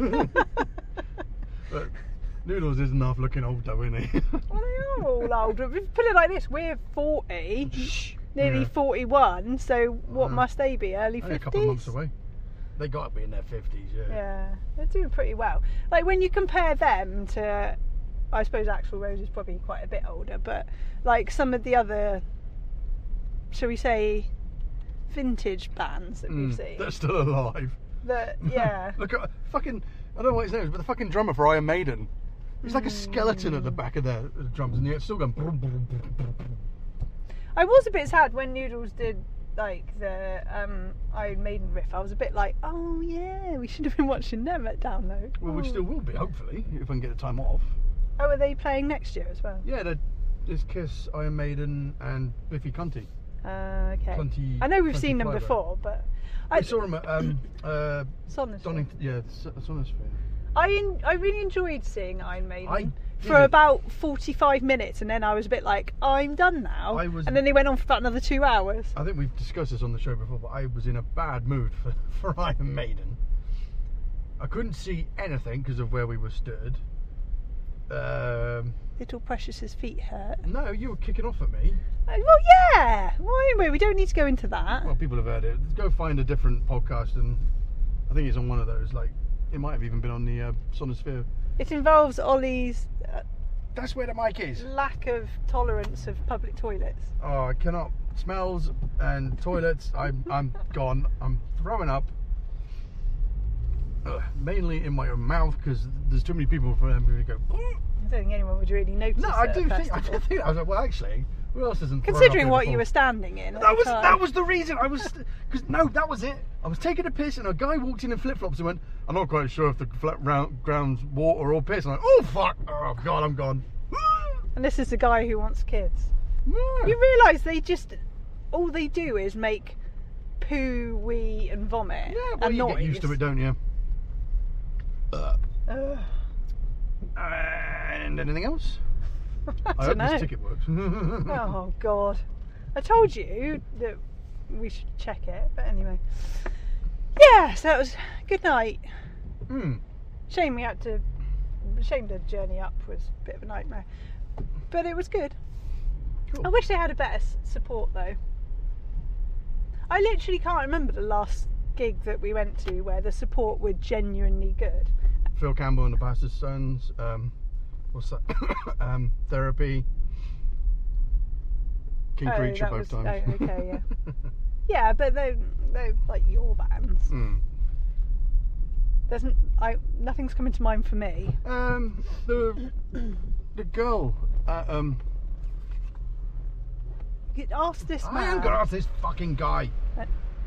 [SPEAKER 3] But Noodles is enough looking old though, isn't he?
[SPEAKER 4] Well, they are all old. If you put it like this, we're forty, nearly
[SPEAKER 3] Yeah.
[SPEAKER 4] forty-one. So what
[SPEAKER 3] Wow.
[SPEAKER 4] must they be? Early
[SPEAKER 3] Only a
[SPEAKER 4] fifties.
[SPEAKER 3] couple of months away. They got to be in their fifties, yeah.
[SPEAKER 4] Yeah, they're doing pretty well. Like when you compare them to, I suppose Axl Rose is probably quite a bit older, but like some of the other, shall we say, vintage bands that we've
[SPEAKER 3] Mm,
[SPEAKER 4] seen.
[SPEAKER 3] they're still alive.
[SPEAKER 4] That yeah.
[SPEAKER 3] Look at fucking. I don't know what his name is, but the fucking drummer for Iron Maiden. He's like a skeleton at the back of their the drums, and yet it's still going. Brum, brum, brum, brum, brum.
[SPEAKER 4] I was a bit sad when Noodles did like the um, Iron Maiden riff. I was a bit like, oh yeah, we should have been watching them at Download.
[SPEAKER 3] Well, we
[SPEAKER 4] Oh.
[SPEAKER 3] still will be, hopefully, if I can get the time off.
[SPEAKER 4] Oh, are they playing next year as well?
[SPEAKER 3] Yeah, there's Kiss, Iron Maiden, and Biffy Cunty.
[SPEAKER 4] Uh, okay.
[SPEAKER 3] twenty,
[SPEAKER 4] I know we've seen them
[SPEAKER 3] twenty-five,
[SPEAKER 4] before, but
[SPEAKER 3] I
[SPEAKER 4] I
[SPEAKER 3] saw him at um, uh,
[SPEAKER 4] Sonosphere.
[SPEAKER 3] Donington, yeah, Sonosphere.
[SPEAKER 4] I en- I really enjoyed seeing Iron Maiden
[SPEAKER 3] I
[SPEAKER 4] for
[SPEAKER 3] didn't.
[SPEAKER 4] about forty-five minutes, and then I was a bit like, I'm done now.
[SPEAKER 3] I was-
[SPEAKER 4] And then they went on for about another two hours.
[SPEAKER 3] I think we've discussed this on the show before, but I was in a bad mood for, for Iron Maiden. I couldn't see anything because of where we were stood. Um,
[SPEAKER 4] Little Precious's feet hurt.
[SPEAKER 3] no, you were kicking off at me.
[SPEAKER 4] Uh, Well, yeah. Well, anyway, we don't need to go into that.
[SPEAKER 3] Well, people have heard it. Go find a different podcast, and I think it's on one of those. Like, it might have even been on the uh, Sonosphere.
[SPEAKER 4] It involves Ollie's uh,
[SPEAKER 3] That's where the mic is.
[SPEAKER 4] lack of tolerance of public toilets.
[SPEAKER 3] Oh, I cannot. Smells and toilets. I'm, I'm gone. I'm throwing up. Ugh, mainly in my own mouth because there's too many people for them to go.
[SPEAKER 4] I don't think anyone would really notice.
[SPEAKER 3] No, I
[SPEAKER 4] at a
[SPEAKER 3] do think. I
[SPEAKER 4] festival.
[SPEAKER 3] do think. I was like, well, actually, who else isn't? throwing
[SPEAKER 4] Considering
[SPEAKER 3] up here
[SPEAKER 4] what
[SPEAKER 3] before?
[SPEAKER 4] you were standing in. at
[SPEAKER 3] That
[SPEAKER 4] the
[SPEAKER 3] was
[SPEAKER 4] time.
[SPEAKER 3] that was the reason I was because no, that was it. I was taking a piss and a guy walked in in flip flops and went, "I'm not quite sure if the flat round, ground's water or piss." I'm like, "Oh fuck! Oh god, I'm gone."
[SPEAKER 4] And this is the guy who wants kids.
[SPEAKER 3] Yeah.
[SPEAKER 4] You realise they just all they do is make poo, wee, and vomit.
[SPEAKER 3] Yeah, well,
[SPEAKER 4] and
[SPEAKER 3] you
[SPEAKER 4] noise.
[SPEAKER 3] get used to it, don't you? Uh,
[SPEAKER 4] Ugh.
[SPEAKER 3] and anything else?
[SPEAKER 4] I
[SPEAKER 3] I
[SPEAKER 4] don't
[SPEAKER 3] hope
[SPEAKER 4] know.
[SPEAKER 3] this ticket works.
[SPEAKER 4] Oh God. I told you that we should check it, but anyway. Yeah, so that was good night.
[SPEAKER 3] Hmm.
[SPEAKER 4] Shame we had to. Shame the journey up was a bit of a nightmare, but it was good.
[SPEAKER 3] Cool.
[SPEAKER 4] I wish they had a better s- support though. I literally can't remember the last gig that we went to where the support were genuinely good.
[SPEAKER 3] Phil Campbell and the Bastard Sons. Um, what's that? um, Therapy. King
[SPEAKER 4] Oh,
[SPEAKER 3] Creature
[SPEAKER 4] that
[SPEAKER 3] both
[SPEAKER 4] was-
[SPEAKER 3] times.
[SPEAKER 4] oh, okay, yeah. Yeah, but they they're like your bands.
[SPEAKER 3] Hmm.
[SPEAKER 4] There's n- I nothing's coming to mind for me.
[SPEAKER 3] Um, the the girl. Uh, um,
[SPEAKER 4] You ask this man.
[SPEAKER 3] I am gonna ask this fucking guy.
[SPEAKER 4] Uh,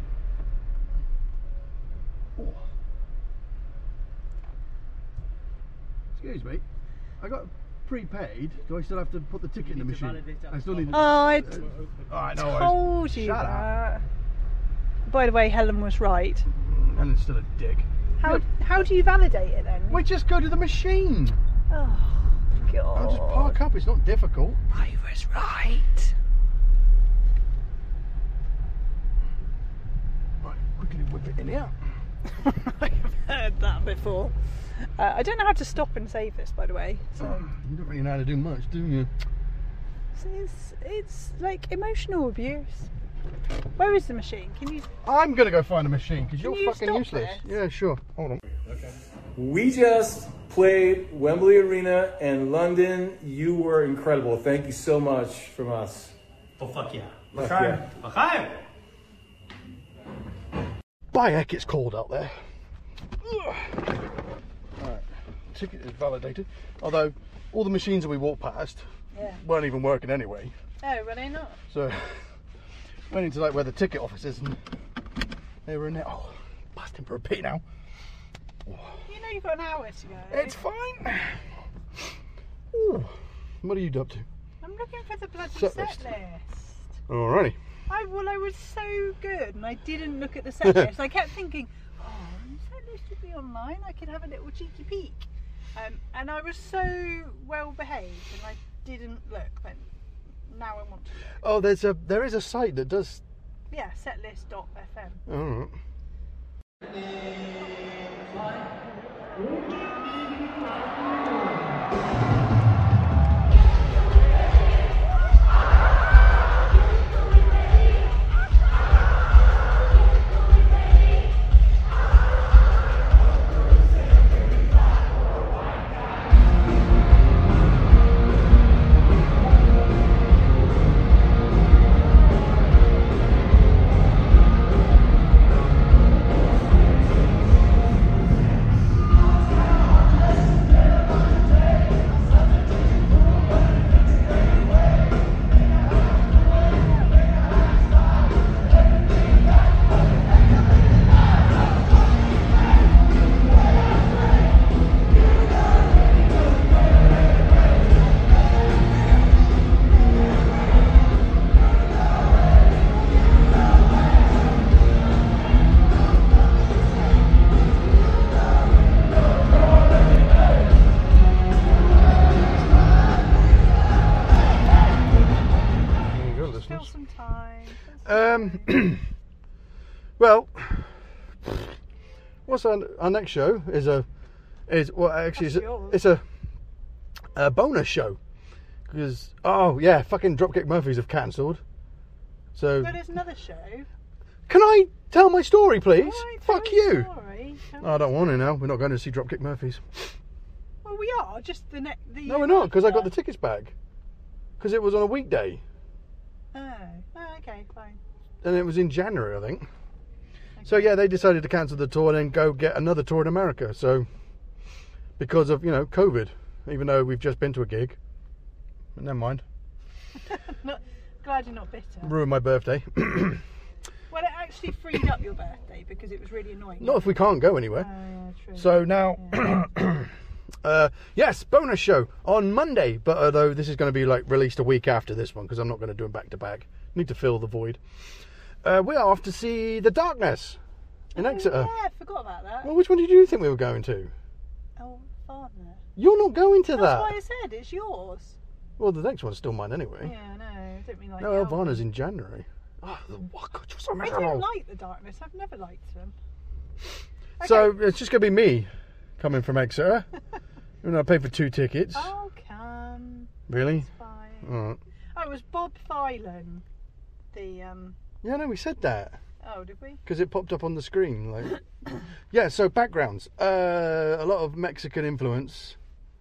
[SPEAKER 3] Excuse me. I got prepaid. Do I still have to put the ticket in the machine? I still need.
[SPEAKER 4] Oh, I
[SPEAKER 3] All right, no worries.
[SPEAKER 4] told you
[SPEAKER 3] Shut up.
[SPEAKER 4] that. By the way, Helen was right.
[SPEAKER 3] Helen's still a dick.
[SPEAKER 4] How
[SPEAKER 3] Look,
[SPEAKER 4] how do you validate it then?
[SPEAKER 3] we just go to the machine.
[SPEAKER 4] Oh God!
[SPEAKER 3] I'll just park up. It's not difficult.
[SPEAKER 4] I was right.
[SPEAKER 3] Right, quickly whip it in here.
[SPEAKER 4] I've heard that before. Uh, I don't know how to stop and save this, by the way. So
[SPEAKER 3] You don't really know how to do much, do you?
[SPEAKER 4] so it's it's like emotional abuse. Where is the machine? Can you?
[SPEAKER 3] I'm gonna go find a machine because
[SPEAKER 4] Can
[SPEAKER 3] you're
[SPEAKER 4] you
[SPEAKER 3] fucking
[SPEAKER 4] stop
[SPEAKER 3] useless.
[SPEAKER 4] this?
[SPEAKER 3] Yeah, sure. Hold on.
[SPEAKER 5] We just played Wembley Arena in London. You were incredible. Thank you so much from us.
[SPEAKER 6] Oh fuck yeah.
[SPEAKER 5] Fuck yeah.
[SPEAKER 6] L'chaim.
[SPEAKER 3] Bayek, it's cold out there. Ugh. Right, ticket is validated. Although all the machines that we walked past
[SPEAKER 4] Yeah.
[SPEAKER 3] weren't even working anyway.
[SPEAKER 4] Oh, were they not?
[SPEAKER 3] So went into like where the ticket office is and they were in there. Oh, busting for a pee now.
[SPEAKER 4] You know you've got an hour to go.
[SPEAKER 3] It's fine. Ooh. What are you up to?
[SPEAKER 4] I'm looking for the bloody
[SPEAKER 3] Set
[SPEAKER 4] set,
[SPEAKER 3] list.
[SPEAKER 4] list.
[SPEAKER 3] Alrighty.
[SPEAKER 4] I well, I was so good, and I didn't look at the set list. I kept thinking, oh, the set list would be online. I could have a little cheeky peek. Um, and I was so well behaved, and I didn't look. But now I want to look.
[SPEAKER 3] Oh, there's a there is a site that does.
[SPEAKER 4] Yeah, setlist dot f m.
[SPEAKER 3] Alright.
[SPEAKER 4] Still some time.
[SPEAKER 3] Um, well, what's our, our next show is a is well actually it's
[SPEAKER 4] That's
[SPEAKER 3] a,
[SPEAKER 4] yours.
[SPEAKER 3] it's a a bonus show because oh yeah fucking Dropkick Murphys have cancelled. So
[SPEAKER 4] But there's another show.
[SPEAKER 3] can I tell my story, please?
[SPEAKER 4] Alright, tell
[SPEAKER 3] Fuck
[SPEAKER 4] me
[SPEAKER 3] you.
[SPEAKER 4] the story. Tell
[SPEAKER 3] No, I don't want to now. We're not going to see Dropkick Murphys.
[SPEAKER 4] Well, we are just the next. The
[SPEAKER 3] No, we're not because I got the tickets back because it was on a weekday
[SPEAKER 4] Oh, oh, okay, fine.
[SPEAKER 3] and it was in January, I think. So yeah, they decided to cancel the tour and then go get another tour in America. So because of you know COVID, even though we've just been to a gig, but never mind,
[SPEAKER 4] Not, glad you're not bitter.
[SPEAKER 3] ruined my birthday.
[SPEAKER 4] Well, it actually freed up your birthday because it was really annoying.
[SPEAKER 3] Not if we can't go
[SPEAKER 4] Oh,
[SPEAKER 3] anywhere.
[SPEAKER 4] yeah, true.
[SPEAKER 3] So now, uh, yes, bonus show on Monday. But although this is going to be like released a week after this one because I'm not going to do them back to back. Need to fill the void. Uh, we're off to see The Darkness in
[SPEAKER 4] Oh,
[SPEAKER 3] Exeter.
[SPEAKER 4] yeah, I forgot about that.
[SPEAKER 3] Well, which one did you think we were going to?
[SPEAKER 4] Oh, father.
[SPEAKER 3] You're not going to
[SPEAKER 4] That's
[SPEAKER 3] that.
[SPEAKER 4] why I said it's yours.
[SPEAKER 3] Well, the next one's still mine anyway.
[SPEAKER 4] Yeah, I know. don't mean like.
[SPEAKER 3] No,
[SPEAKER 4] the album.
[SPEAKER 3] Elvana's in January. Oh, what? God, you're so
[SPEAKER 4] I
[SPEAKER 3] miserable.
[SPEAKER 4] don't like The Darkness. I've never liked them. Okay.
[SPEAKER 3] So it's just going to be me coming from Exeter. And I paid for two tickets.
[SPEAKER 4] Oh, come.
[SPEAKER 3] Really?
[SPEAKER 4] It's fine.
[SPEAKER 3] All right.
[SPEAKER 4] Oh, it was Bob Phelan. The um.
[SPEAKER 3] Yeah, no, we said that.
[SPEAKER 4] Oh, did we?
[SPEAKER 3] Because it popped up on the screen. Like, yeah. So backgrounds. Uh, a lot of Mexican influence.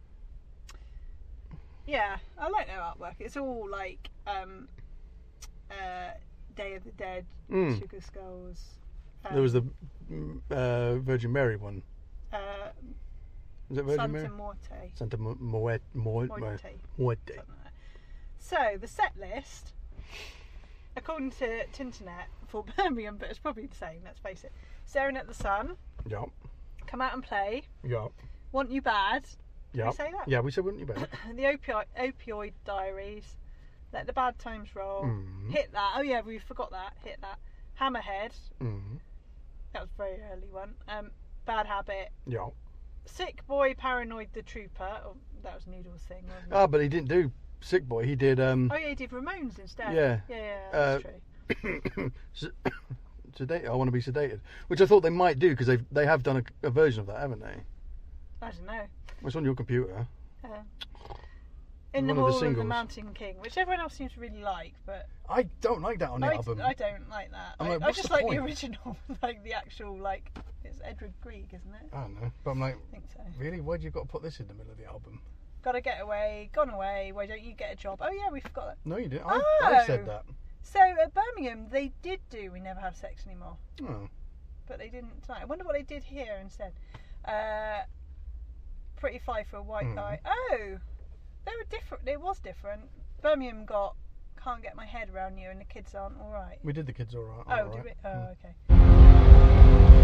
[SPEAKER 4] Yeah, I like their artwork. It's all like um, uh, Day of the Dead,
[SPEAKER 3] Mm.
[SPEAKER 4] Sugar Skulls. Um,
[SPEAKER 3] There was the mm, uh, Virgin Mary one.
[SPEAKER 4] uh,
[SPEAKER 3] Was it Virgin
[SPEAKER 4] Santa
[SPEAKER 3] Mary?
[SPEAKER 4] Morte.
[SPEAKER 3] Santa Mo- Moet, Moet,
[SPEAKER 4] Muerte.
[SPEAKER 3] Muerte.
[SPEAKER 4] Something like that. So the set list, according to Tinternet for Birmingham, but it's probably the same. Let's face it. Staring at the Sun,
[SPEAKER 3] Yup.
[SPEAKER 4] Come Out and Play,
[SPEAKER 3] Yup.
[SPEAKER 4] Want You Bad. Did
[SPEAKER 3] Yup.
[SPEAKER 4] we say that?
[SPEAKER 3] Yeah, we said, wouldn't you bet?
[SPEAKER 4] The opioid, opioid Diaries, Let the Bad Times Roll,
[SPEAKER 3] Mm.
[SPEAKER 4] Hit That. Oh yeah, we forgot that. Hit That. Hammerhead.
[SPEAKER 3] Mm.
[SPEAKER 4] That was a very early one. Um, Bad Habit.
[SPEAKER 3] Yup.
[SPEAKER 4] Sick Boy, Paranoid the Trooper. Oh, that was Noodle's thing, wasn't it?
[SPEAKER 3] Ah, but he didn't do Sick Boy. He did. Um,
[SPEAKER 4] Oh yeah, he did Ramones instead.
[SPEAKER 3] Yeah.
[SPEAKER 4] Yeah, yeah, that's
[SPEAKER 3] Uh,
[SPEAKER 4] true.
[SPEAKER 3] Sedate. I want to be sedated, which I thought they might do because they they have done a, a version of that, haven't they?
[SPEAKER 4] I don't know.
[SPEAKER 3] It's on your computer.
[SPEAKER 4] Uh, in the
[SPEAKER 3] One of the
[SPEAKER 4] Hall of the
[SPEAKER 3] singles.
[SPEAKER 4] Mountain King, which everyone else seems to really like, but
[SPEAKER 3] I don't like that on the
[SPEAKER 4] I,
[SPEAKER 3] album.
[SPEAKER 4] I don't like that.
[SPEAKER 3] I'm
[SPEAKER 4] I,
[SPEAKER 3] like,
[SPEAKER 4] I
[SPEAKER 3] what's
[SPEAKER 4] just
[SPEAKER 3] the
[SPEAKER 4] like
[SPEAKER 3] point?
[SPEAKER 4] the original, like the actual, like it's Edward Grieg, isn't it?
[SPEAKER 3] I don't know, but I'm like,
[SPEAKER 4] I think so.
[SPEAKER 3] really? Why do you got to put this in the middle of the album?
[SPEAKER 4] Gotta get away, gone away. Why don't you get a job? Oh yeah, we forgot that.
[SPEAKER 3] No, you didn't. I,
[SPEAKER 4] Oh.
[SPEAKER 3] I said that.
[SPEAKER 4] So at Birmingham, they did do We Never Have Sex Anymore,
[SPEAKER 3] Oh.
[SPEAKER 4] but they didn't tonight. I wonder what they did here instead. Uh, Pretty Fly for a White
[SPEAKER 3] Mm.
[SPEAKER 4] Guy. Oh, they were different. It was different. Birmingham got Can't Get My Head Around You, and the Kids Aren't All Right.
[SPEAKER 3] We did the kids all right.
[SPEAKER 4] Oh,
[SPEAKER 3] all
[SPEAKER 4] did
[SPEAKER 3] right.
[SPEAKER 4] we? Oh,
[SPEAKER 3] Mm.
[SPEAKER 4] okay.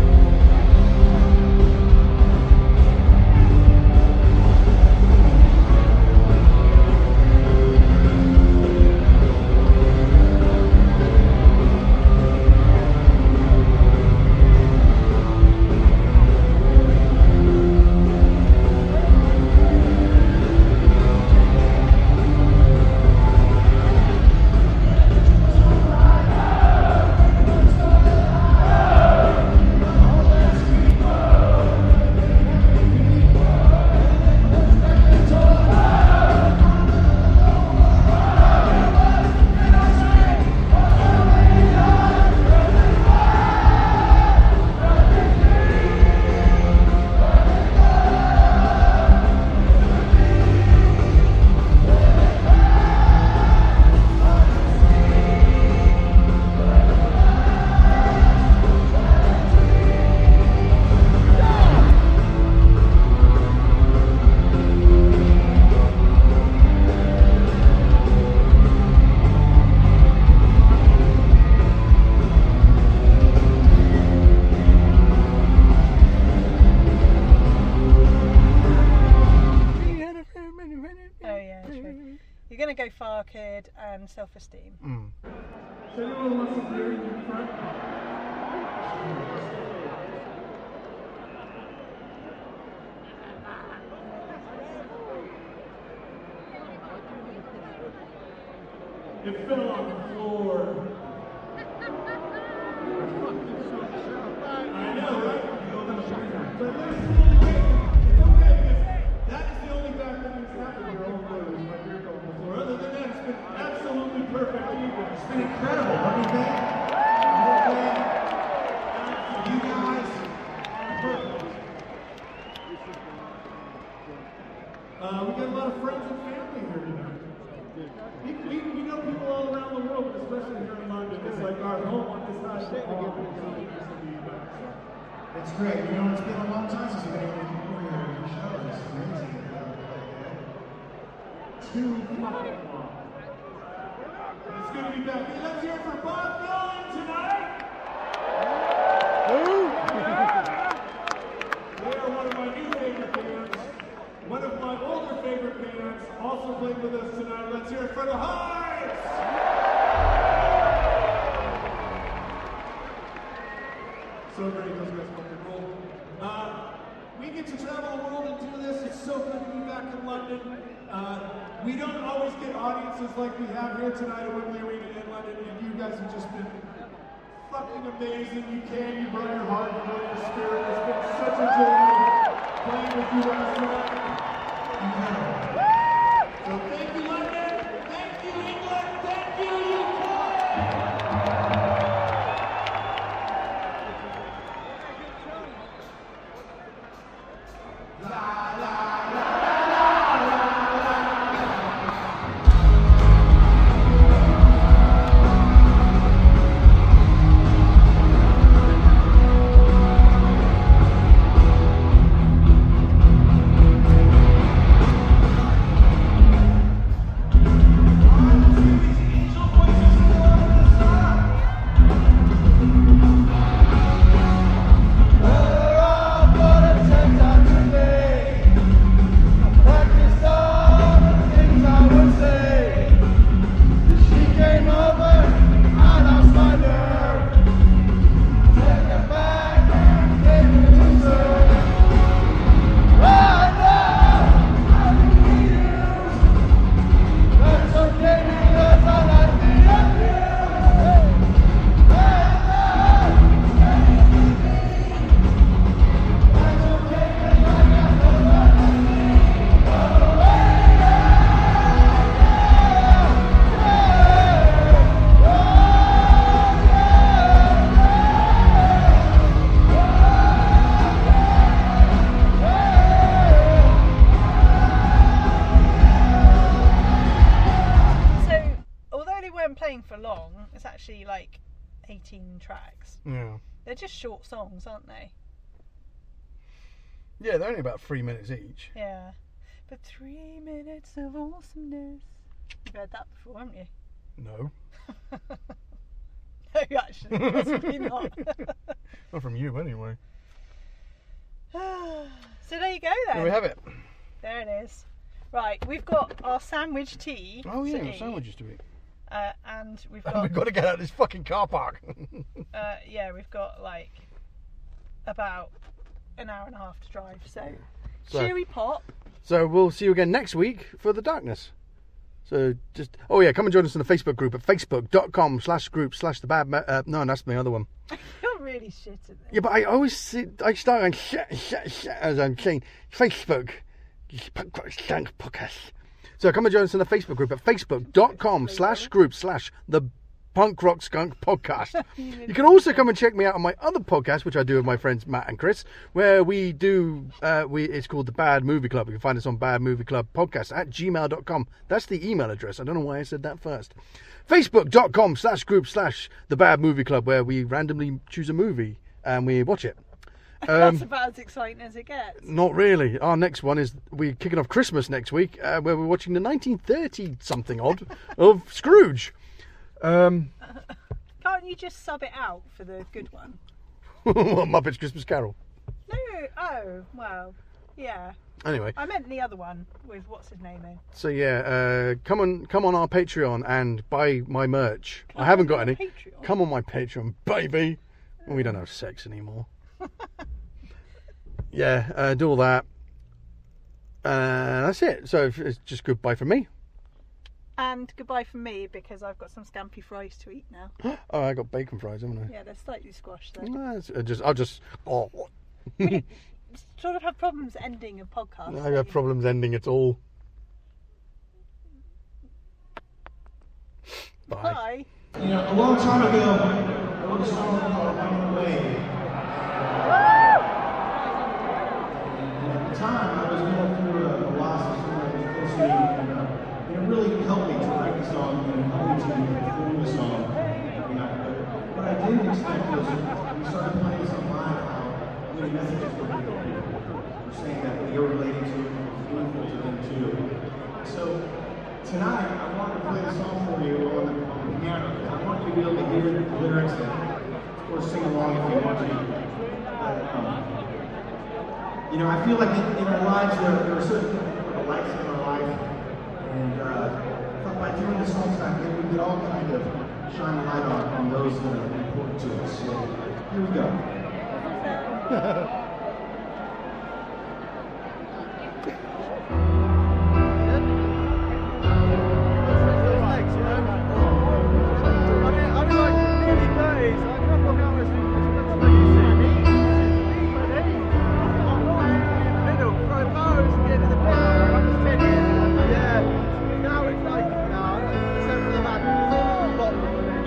[SPEAKER 4] Oh yeah, true. You're gonna go Far Kid and Self Esteem.
[SPEAKER 3] Mm.
[SPEAKER 1] So anyone wants to hear you in front? It fell on the floor. I know, right? But there's still a way. It's okay, because that is the only bad thing that's happened here all day is my beer fell on the floor. Other than that, it's been absolutely perfect evening. It's been incredible. What do you think? The whole thing. You guys are perfect. Uh, we got a lot of friends and family here tonight. We, we, we know people all around the world, but especially here in London. It's like our home on this side of the world. It's really nice to be back. So.
[SPEAKER 2] It's great. You know, it's been a long time since we've been able to come over here and do shows. It's amazing.
[SPEAKER 1] Too fucking long. It's good to be back. Hey, let's hear it for Bob Dylan tonight. They are one of my new favorite bands. One of my older favorite bands also played with us tonight. Let's hear it for the Hives. So great, those guys fucking roll. Uh, we get to travel the world and do this. It's so good to be back in London. Uh, we don't always get audience. audiences like we have here tonight at Wembley Arena in London, and you guys have just been fucking amazing. You can, you brought your heart, you brought your spirit. It's been such a joy playing with you guys tonight. So thank you, London. Thank you, England. Thank you, U K.
[SPEAKER 4] Like eighteen tracks.
[SPEAKER 3] Yeah.
[SPEAKER 4] They're just short songs, aren't they?
[SPEAKER 3] Yeah, they're only about three minutes each.
[SPEAKER 4] Yeah. But three minutes of awesomeness. You've heard that before, haven't you?
[SPEAKER 3] No.
[SPEAKER 4] No, actually, possibly not.
[SPEAKER 3] Not from you, anyway.
[SPEAKER 4] So there you go then.
[SPEAKER 3] There we have it.
[SPEAKER 4] There it is. Right, we've got our sandwich tea.
[SPEAKER 3] Oh yeah,
[SPEAKER 4] to
[SPEAKER 3] the
[SPEAKER 4] eat.
[SPEAKER 3] sandwiches to eat.
[SPEAKER 4] Uh, and we've
[SPEAKER 3] And
[SPEAKER 4] got,
[SPEAKER 3] we've got to get out of this fucking car park.
[SPEAKER 4] uh, yeah, we've got like about an hour and a half to drive. So,
[SPEAKER 3] So-
[SPEAKER 4] cheery pop.
[SPEAKER 3] So we'll see you again next week for the darkness. So just, oh yeah, come and join us in the Facebook group at facebook.com slash group slash the bad, ma- uh, no, that's my other one.
[SPEAKER 4] You're really shit at this.
[SPEAKER 3] Yeah, but I always sit, I start on sh- sh- sh- as I'm saying, Facebook, podcast. So come and join us in the Facebook group at facebook.com slash group slash the Punk Rock Skunk Podcast. You can also come and check me out on my other podcast, which I do with my friends Matt and Chris, where we do, uh, we it's called the Bad Movie Club. You can find us on Bad Movie Club Podcast at gmail dot com. That's the email address. I don't know why I said that first. Facebook.com slash group slash the Bad Movie Club, where we randomly choose a movie and we watch it. Um,
[SPEAKER 4] That's about as exciting as it gets.
[SPEAKER 3] Not really. Our next one is we're kicking off Christmas next week, uh, where we're watching the nineteen thirty something odd of Scrooge. Um,
[SPEAKER 4] Can't you just sub it out for the good one?
[SPEAKER 3] what, Muppets Christmas Carol?
[SPEAKER 4] No, oh, well, yeah.
[SPEAKER 3] Anyway,
[SPEAKER 4] I meant the other one with what's his name in.
[SPEAKER 3] so yeah, uh, come on, come on our Patreon and buy my merch.
[SPEAKER 4] Come
[SPEAKER 3] I haven't
[SPEAKER 4] on
[SPEAKER 3] got
[SPEAKER 4] our
[SPEAKER 3] any.
[SPEAKER 4] Patreon?
[SPEAKER 3] Come on my Patreon, baby. We don't have sex anymore. yeah, uh, do all that. Uh, that's it. So it's just goodbye from me.
[SPEAKER 4] And goodbye from me, because I've got some scampi fries to eat now.
[SPEAKER 3] Oh, I got bacon fries, haven't I?
[SPEAKER 4] Yeah, they're slightly squashed though.
[SPEAKER 3] No, it's- I just, I'll just. Oh,
[SPEAKER 4] We sort of have problems ending a podcast.
[SPEAKER 3] I have problems ending it all. Bye.
[SPEAKER 4] Bye.
[SPEAKER 1] You know, a long time ago, I wrote a song called Running Away. And at the time, I was going through a, a loss of someone that was close to me, and uh, it really helped me to write the song and helped me to perform the song. You know, but what I didn't expect was when we started playing this on live, how many messages were being were saying that they were relating to it, and it was meaningful to them too. So tonight, I wanted to play the song for you on the, on the piano. I want you to be able to hear the lyrics and, of course, sing along if you want to. But, um, you know, I feel like in, in our lives there, there are certain uh, lights in our life, and uh, I thought by doing this song tonight, maybe we could all kind of shine a light on, on those that are important to us. So here we go.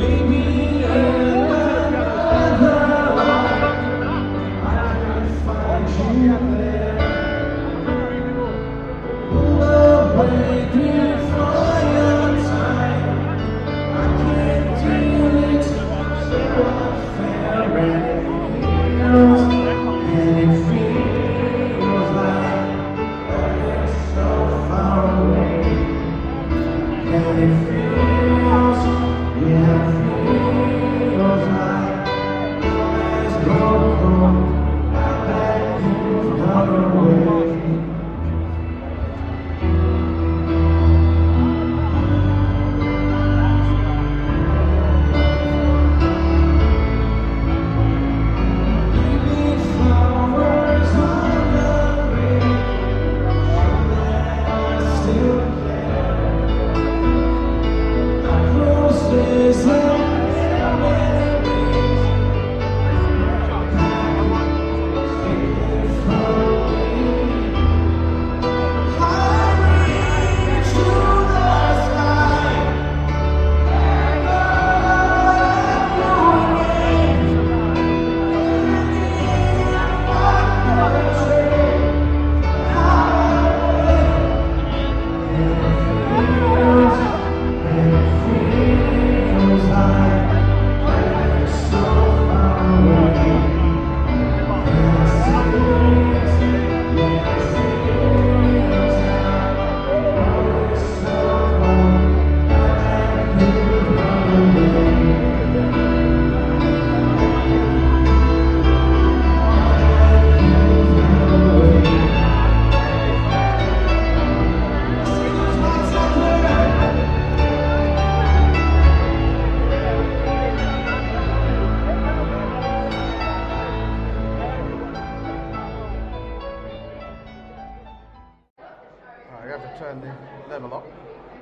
[SPEAKER 3] I have to turn the level up.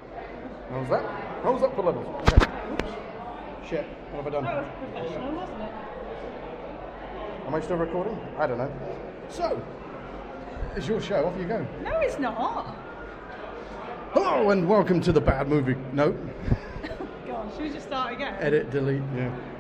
[SPEAKER 3] How's that? How's that for levels? Okay. Oops. Shit, what have I done?
[SPEAKER 4] That was professional, wasn't it?
[SPEAKER 3] Am I still recording? I don't know. So, it's your show, off you go.
[SPEAKER 4] No, it's not.
[SPEAKER 3] Hello and welcome to the Bad Movie Note.
[SPEAKER 4] Go on, should we just start again?
[SPEAKER 3] Edit, delete, yeah.